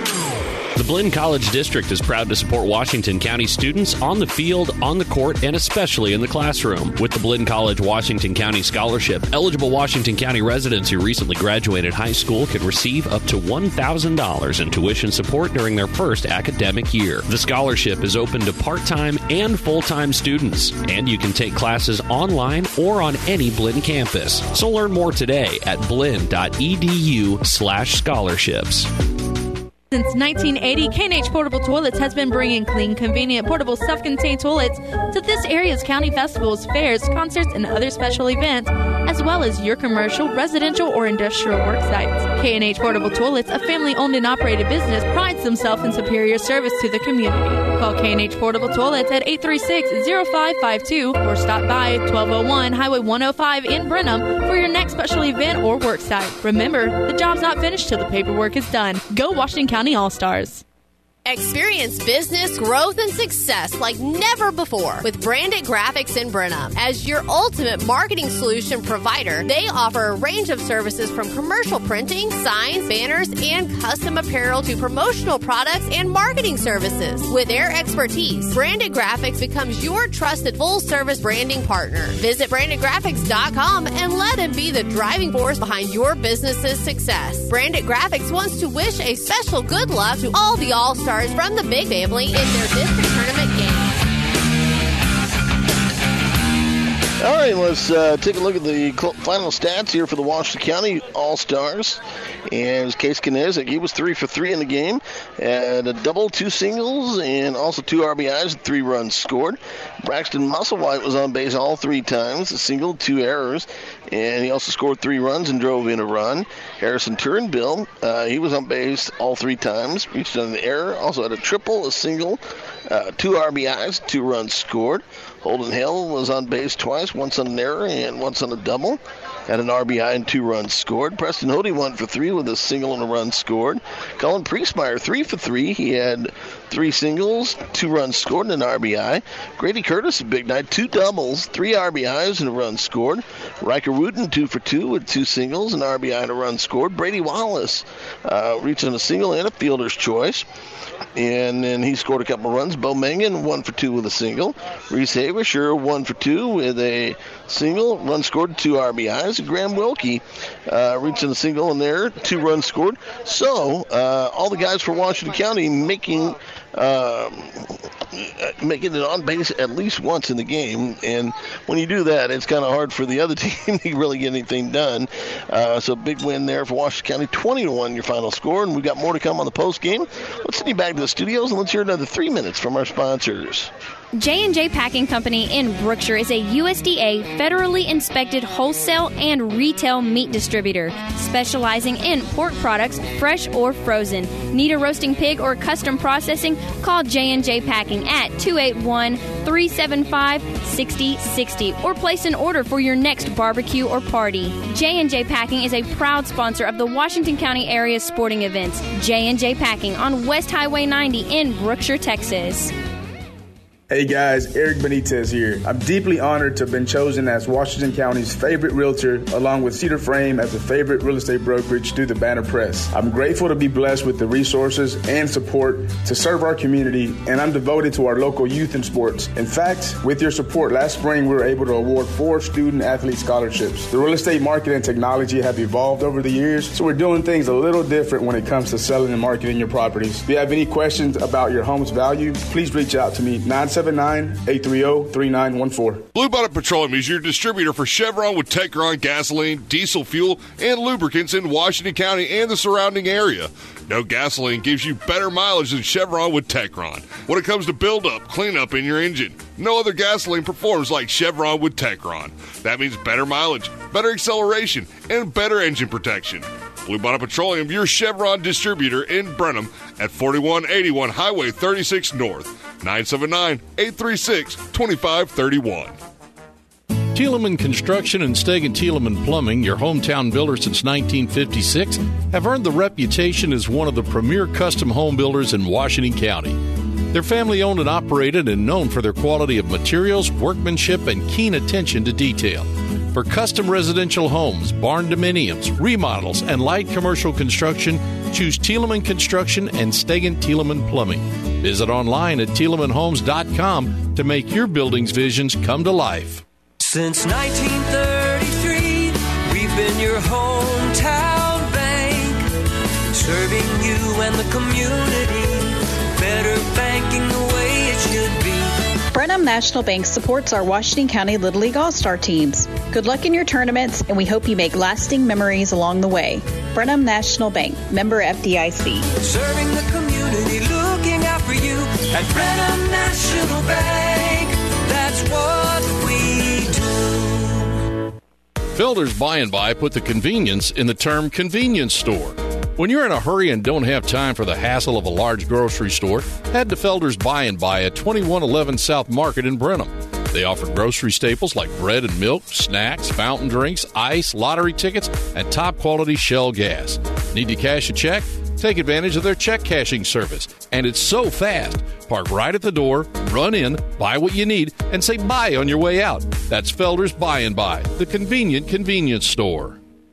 The Blinn College District is proud to support Washington County students on the field, on the court, and especially in the classroom. With the Blinn College Washington County Scholarship, eligible Washington County residents who recently graduated high school could receive up to one thousand dollars in tuition support during their first academic year. The scholarship is open to part-time and full-time students, and you can take classes online or on any Blinn campus. So learn more today at blinn.edu slash scholarships. Since nineteen eighty, K and H Portable Toilets has been bringing clean, convenient, portable, self-contained toilets to this area's county festivals, fairs, concerts, and other special events, as well as your commercial, residential, or industrial work sites. K and H Portable Toilets, a family-owned and operated business, prides themselves in superior service to the community. Call K and H Portable Toilets at eight three six, zero five five two or stop by twelve oh one Highway one oh five in Brenham for your next special event or work site. Remember, the job's not finished till the paperwork is done. Go Washington County All-Stars. Experience business growth and success like never before with Branded Graphics in Brenham. As your ultimate marketing solution provider, they offer a range of services from commercial printing, signs, banners, and custom apparel to promotional products and marketing services. With their expertise, Branded Graphics becomes your trusted full-service branding partner. Visit branded graphics dot com and let them be the driving force behind your business's success. Branded Graphics wants to wish a special good luck to all the All-Stars from the Big Family in their district tournament game. All right, let's uh, take a look at the final stats here for the Washington County All-Stars. And it was Case Knezik. He was three for three in the game. And a double, two singles, and also two R B Is, three runs scored. Braxton Musselwhite was on base all three times, a single, two errors. And he also scored three runs and drove in a run. Harrison Turnbill, uh, he was on base all three times, reached on an error, also had a triple, a single, uh, two R B Is, two runs scored. Holden Hill was on base twice, once on an error and once on a double. Had an R B I and two runs scored. Preston Hody one for three with a single and a run scored. Colin Priestmeyer three for three. He had three singles, two runs scored, and an R B I. Grady Curtis, a big night, two doubles, three R B Is and a run scored. Riker Wooten two for two with two singles, an R B I and a run scored. Brady Wallace uh, reaching a single and a fielder's choice. And then he scored a couple of runs. Bo Mangan, one for two with a single. Reese Havisher, one for two with a single. Run scored, two R B Is. Graham Wilkie uh, reaching a single in there, two runs scored. So, uh, all the guys for Washington County making uh, making it on base at least once in the game. And when you do that, it's kind of hard for the other team to really get anything done. Uh, so, big win there for Washington County, twenty to one your final score. And we've got more to come on the post game. Let's send you back to the studios and let's hear another three minutes from our sponsors. J and J Packing Company in Brookshire is a U S D A federally inspected wholesale and retail meat distributor, specializing in pork products, fresh or frozen. Need a roasting pig or custom processing? Call J and J Packing at two eight one, three seven five, six zero six zero or place an order for your next barbecue or party. J and J Packing is a proud sponsor of the Washington County area sporting events. J and J Packing on West Highway ninety in Brookshire, Texas. Hey guys, Eric Benitez here. I'm deeply honored to have been chosen as Washington County's favorite realtor, along with Cedar Frame as a favorite real estate brokerage through the Banner Press. I'm grateful to be blessed with the resources and support to serve our community, and I'm devoted to our local youth and sports. In fact, with your support, last spring we were able to award four student athlete scholarships. The real estate market and technology have evolved over the years, so we're doing things a little different when it comes to selling and marketing your properties. If you have any questions about your home's value, please reach out to me, nine seven nine, eight three zero, three nine one four. Blue Bonnet Petroleum is your distributor for Chevron with Techron gasoline, diesel fuel, and lubricants in Washington County and the surrounding area. No gasoline gives you better mileage than Chevron with Techron. When it comes to build-up, cleanup in your engine, no other gasoline performs like Chevron with Techron. That means better mileage, better acceleration, and better engine protection. Blue Bonnet Petroleum, your Chevron distributor in Brenham at forty-one eighty-one Highway thirty-six North, nine seven nine, eight three six, two five three one. Thielemann Construction and Stegan Thielemann Plumbing, your hometown builder since nineteen fifty-six, have earned the reputation as one of the premier custom home builders in Washington County. They're family-owned and operated and known for their quality of materials, workmanship, and keen attention to detail. For custom residential homes, barn dominiums, remodels, and light commercial construction, choose Thielemann Construction and Stegan Thielemann Plumbing. Visit online at Thielemann Homes dot com to make your building's visions come to life. Since nineteen thirty-three, we've been your hometown bank, serving you and the community, better banking the way it should be. Brenham National Bank supports our Washington County Little League All-Star teams. Good luck in your tournaments, and we hope you make lasting memories along the way. Brenham National Bank, member F D I C. Serving the community, looking out for you at Brenham National Bank. That's what we do. Felder's By and By put the convenience in the term convenience store. When you're in a hurry and don't have time for the hassle of a large grocery store, head to Felder's By and By at twenty-one eleven South Market in Brenham. They offer grocery staples like bread and milk, snacks, fountain drinks, ice, lottery tickets, and top-quality Shell gas. Need to cash a check? Take advantage of their check cashing service. And it's so fast. Park right at the door, run in, buy what you need, and say bye on your way out. That's Felder's By and By, the convenient convenience store.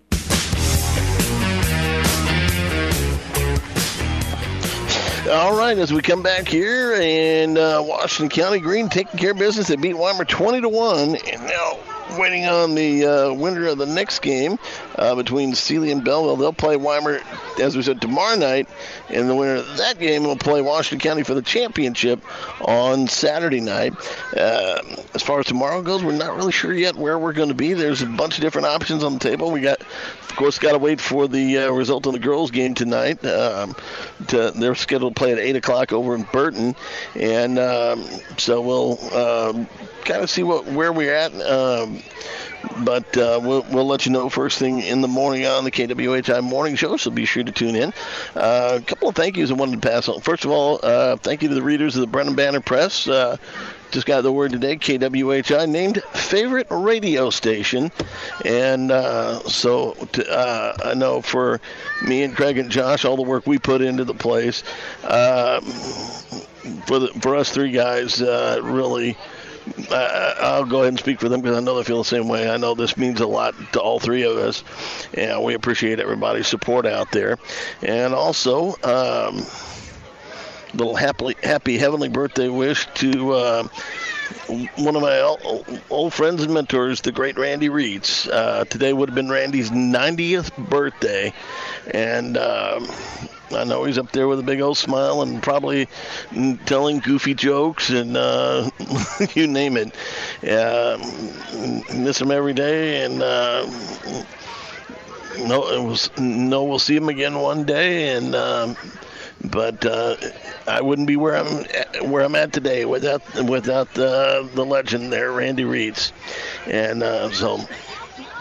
All right, as we come back here, and uh, Washington County Green taking care of business. They beat Weimar twenty to one, and now waiting on the uh, winner of the next game uh, between Sealy and Belleville. They'll play Weimar, as we said, tomorrow night, and the winner of that game will play Washington County for the championship on Saturday night. Uh, as far as tomorrow goes, we're not really sure yet where we're going to be. There's a bunch of different options on the table. We got, of course, got to wait for the uh, result of the girls' game tonight. Um, to, they're scheduled to play at eight o'clock over in Burton, and um, so we'll uh, kind of see what where we're at. Um, But uh, we'll, we'll let you know first thing in the morning on the K W H I Morning Show, so be sure to tune in. Uh, a couple of thank yous I wanted to pass on. First of all, uh, thank you to the readers of the Brenham Banner Press. Uh, just got the word today, K W H I named favorite radio station. And uh, so to, uh, I know for me and Craig and Josh, all the work we put into the place, uh, for, the, for us three guys, uh, really... Uh, I'll go ahead and speak for them because I know they feel the same way. I know this means a lot to all three of us, and we appreciate everybody's support out there. And also, um, little happy, happy heavenly birthday wish to uh, one of my old, old friends and mentors, the great Randy Reitz. Uh, today would have been Randy's ninetieth birthday, and um, I know he's up there with a big old smile and probably telling goofy jokes and uh, you name it. Uh, miss him every day, and uh, no, it was no, we'll see him again one day. And uh, but uh, I wouldn't be where I'm where I'm at today without without uh, the legend there, Randy Reitz. And uh, so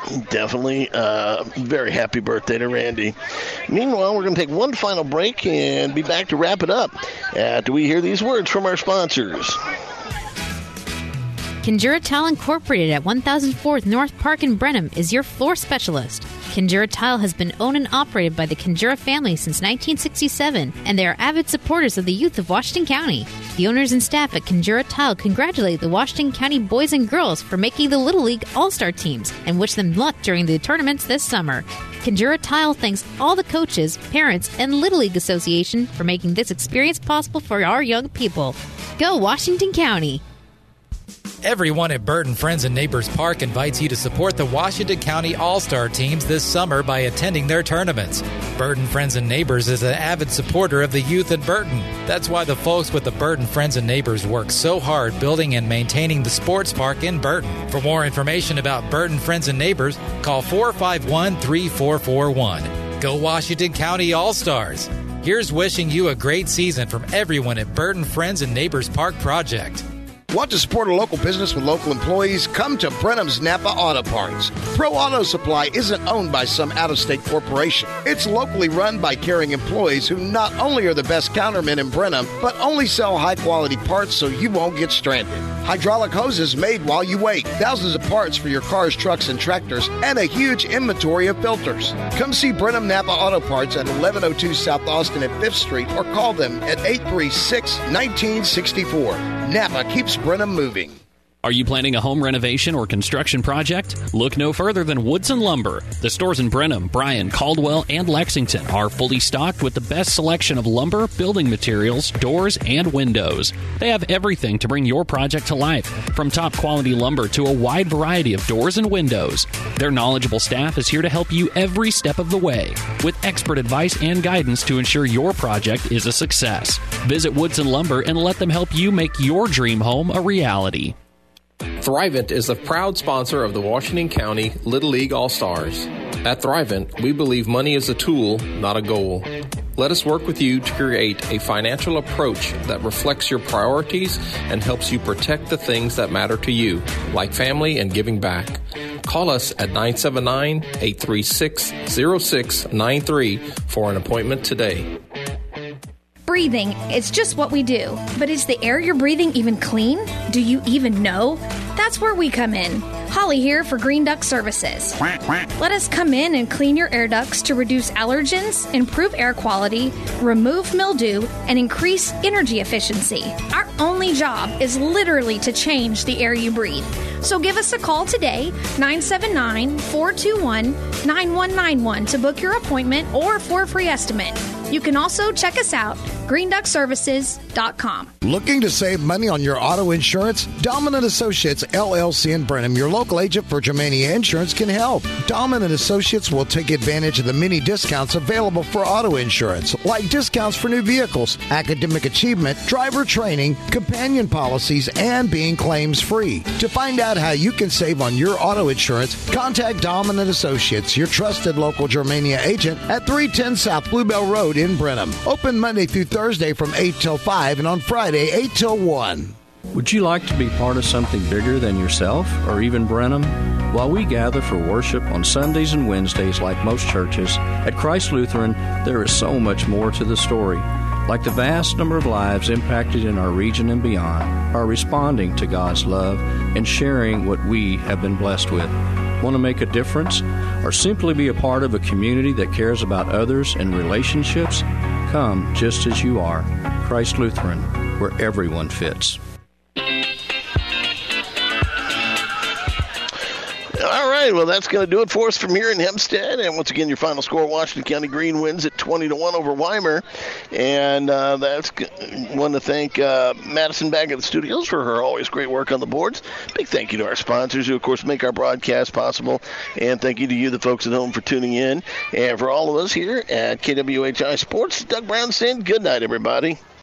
Definitely uh, very happy birthday to Randy. Meanwhile, we're going to take one final break and be back to wrap it up after we hear these words from our sponsors. Kinjura Tile Incorporated at one thousand fourth North Park in Brenham is your floor specialist. Kinjura Tile has been owned and operated by the Kinjura family since nineteen sixty-seven, and they are avid supporters of the youth of Washington County. The owners and staff at Kinjura Tile congratulate the Washington County boys and girls for making the Little League All-Star teams and wish them luck during the tournaments this summer. Kinjura Tile thanks all the coaches, parents, and Little League Association for making this experience possible for our young people. Go Washington County! Everyone at Burton Friends and Neighbors Park invites you to support the Washington County All-Star teams this summer by attending their tournaments. Burton Friends and Neighbors is an avid supporter of the youth at Burton. That's why the folks with the Burton Friends and Neighbors work so hard building and maintaining the sports park in Burton. For more information about Burton Friends and Neighbors, call four five one, three four four one. Go Washington County All-Stars! Here's wishing you a great season from everyone at Burton Friends and Neighbors Park Project. Want to support a local business with local employees? Come to Brenham's Napa Auto Parts. Pro Auto Supply isn't owned by some out-of-state corporation. It's locally run by caring employees who not only are the best countermen in Brenham, but only sell high-quality parts so you won't get stranded. Hydraulic hoses made while you wait, thousands of parts for your cars, trucks, and tractors, and a huge inventory of filters. Come see Brenham Napa Auto Parts at eleven oh two South Austin at fifth Street or call them at eight three six, one nine six four. Napa keeps Brenham moving. Are you planning a home renovation or construction project? Look no further than Woodson Lumber. The stores in Brenham, Bryan, Caldwell, and Lexington are fully stocked with the best selection of lumber, building materials, doors, and windows. They have everything to bring your project to life, from top quality lumber to a wide variety of doors and windows. Their knowledgeable staff is here to help you every step of the way, with expert advice and guidance to ensure your project is a success. Visit Woodson Lumber and let them help you make your dream home a reality. Thrivent is the proud sponsor of the Washington County Little League All-Stars. At Thrivent, we believe money is a tool, not a goal. Let us work with you to create a financial approach that reflects your priorities and helps you protect the things that matter to you, like family and giving back. Call us at nine seven nine, eight three six, zero six nine three for an appointment today. Breathing, it's just what we do. But is the air you're breathing even clean? Do you even know? That's where we come in. Holly here for Green Duct Services. Let us come in and clean your air ducts to reduce allergens, improve air quality, remove mildew, and increase energy efficiency. Our only job is literally to change the air you breathe. So give us a call today, nine seven nine, four two one, nine one nine one, to book your appointment or for a free estimate. You can also check us out, green duct services dot com. Looking to save money on your auto insurance? Dominant Associates, L L C in Brenham, your local agent for Germania Insurance, can help. Dominant Associates will take advantage of the many discounts available for auto insurance, like discounts for new vehicles, academic achievement, driver training, companion policies, and being claims free. To find out how you can save on your auto insurance, contact Dominant Associates, your trusted local Germania agent at three ten South Bluebell Road in Brenham. Open Monday through Thursday from eight till five and on Friday eight till one. Would you like to be part of something bigger than yourself or even Brenham? While we gather for worship on Sundays and Wednesdays like most churches, at Christ Lutheran there is so much more to the story. Like the vast number of lives impacted in our region and beyond are responding to God's love and sharing what we have been blessed with. Want to make a difference or simply be a part of a community that cares about others and relationships? Come just as you are. Christ Lutheran, where everyone fits. All right, well, that's going to do it for us from here in Hempstead. And once again, your final score, Washington County Green wins at twenty to one over Weimar. And uh, that's want to thank uh, Madison back at the studios for her always great work on the boards. Big thank you to our sponsors who, of course, make our broadcast possible. And thank you to you, the folks at home, for tuning in. And for all of us here at K W H I Sports, Doug Brown saying good night, everybody.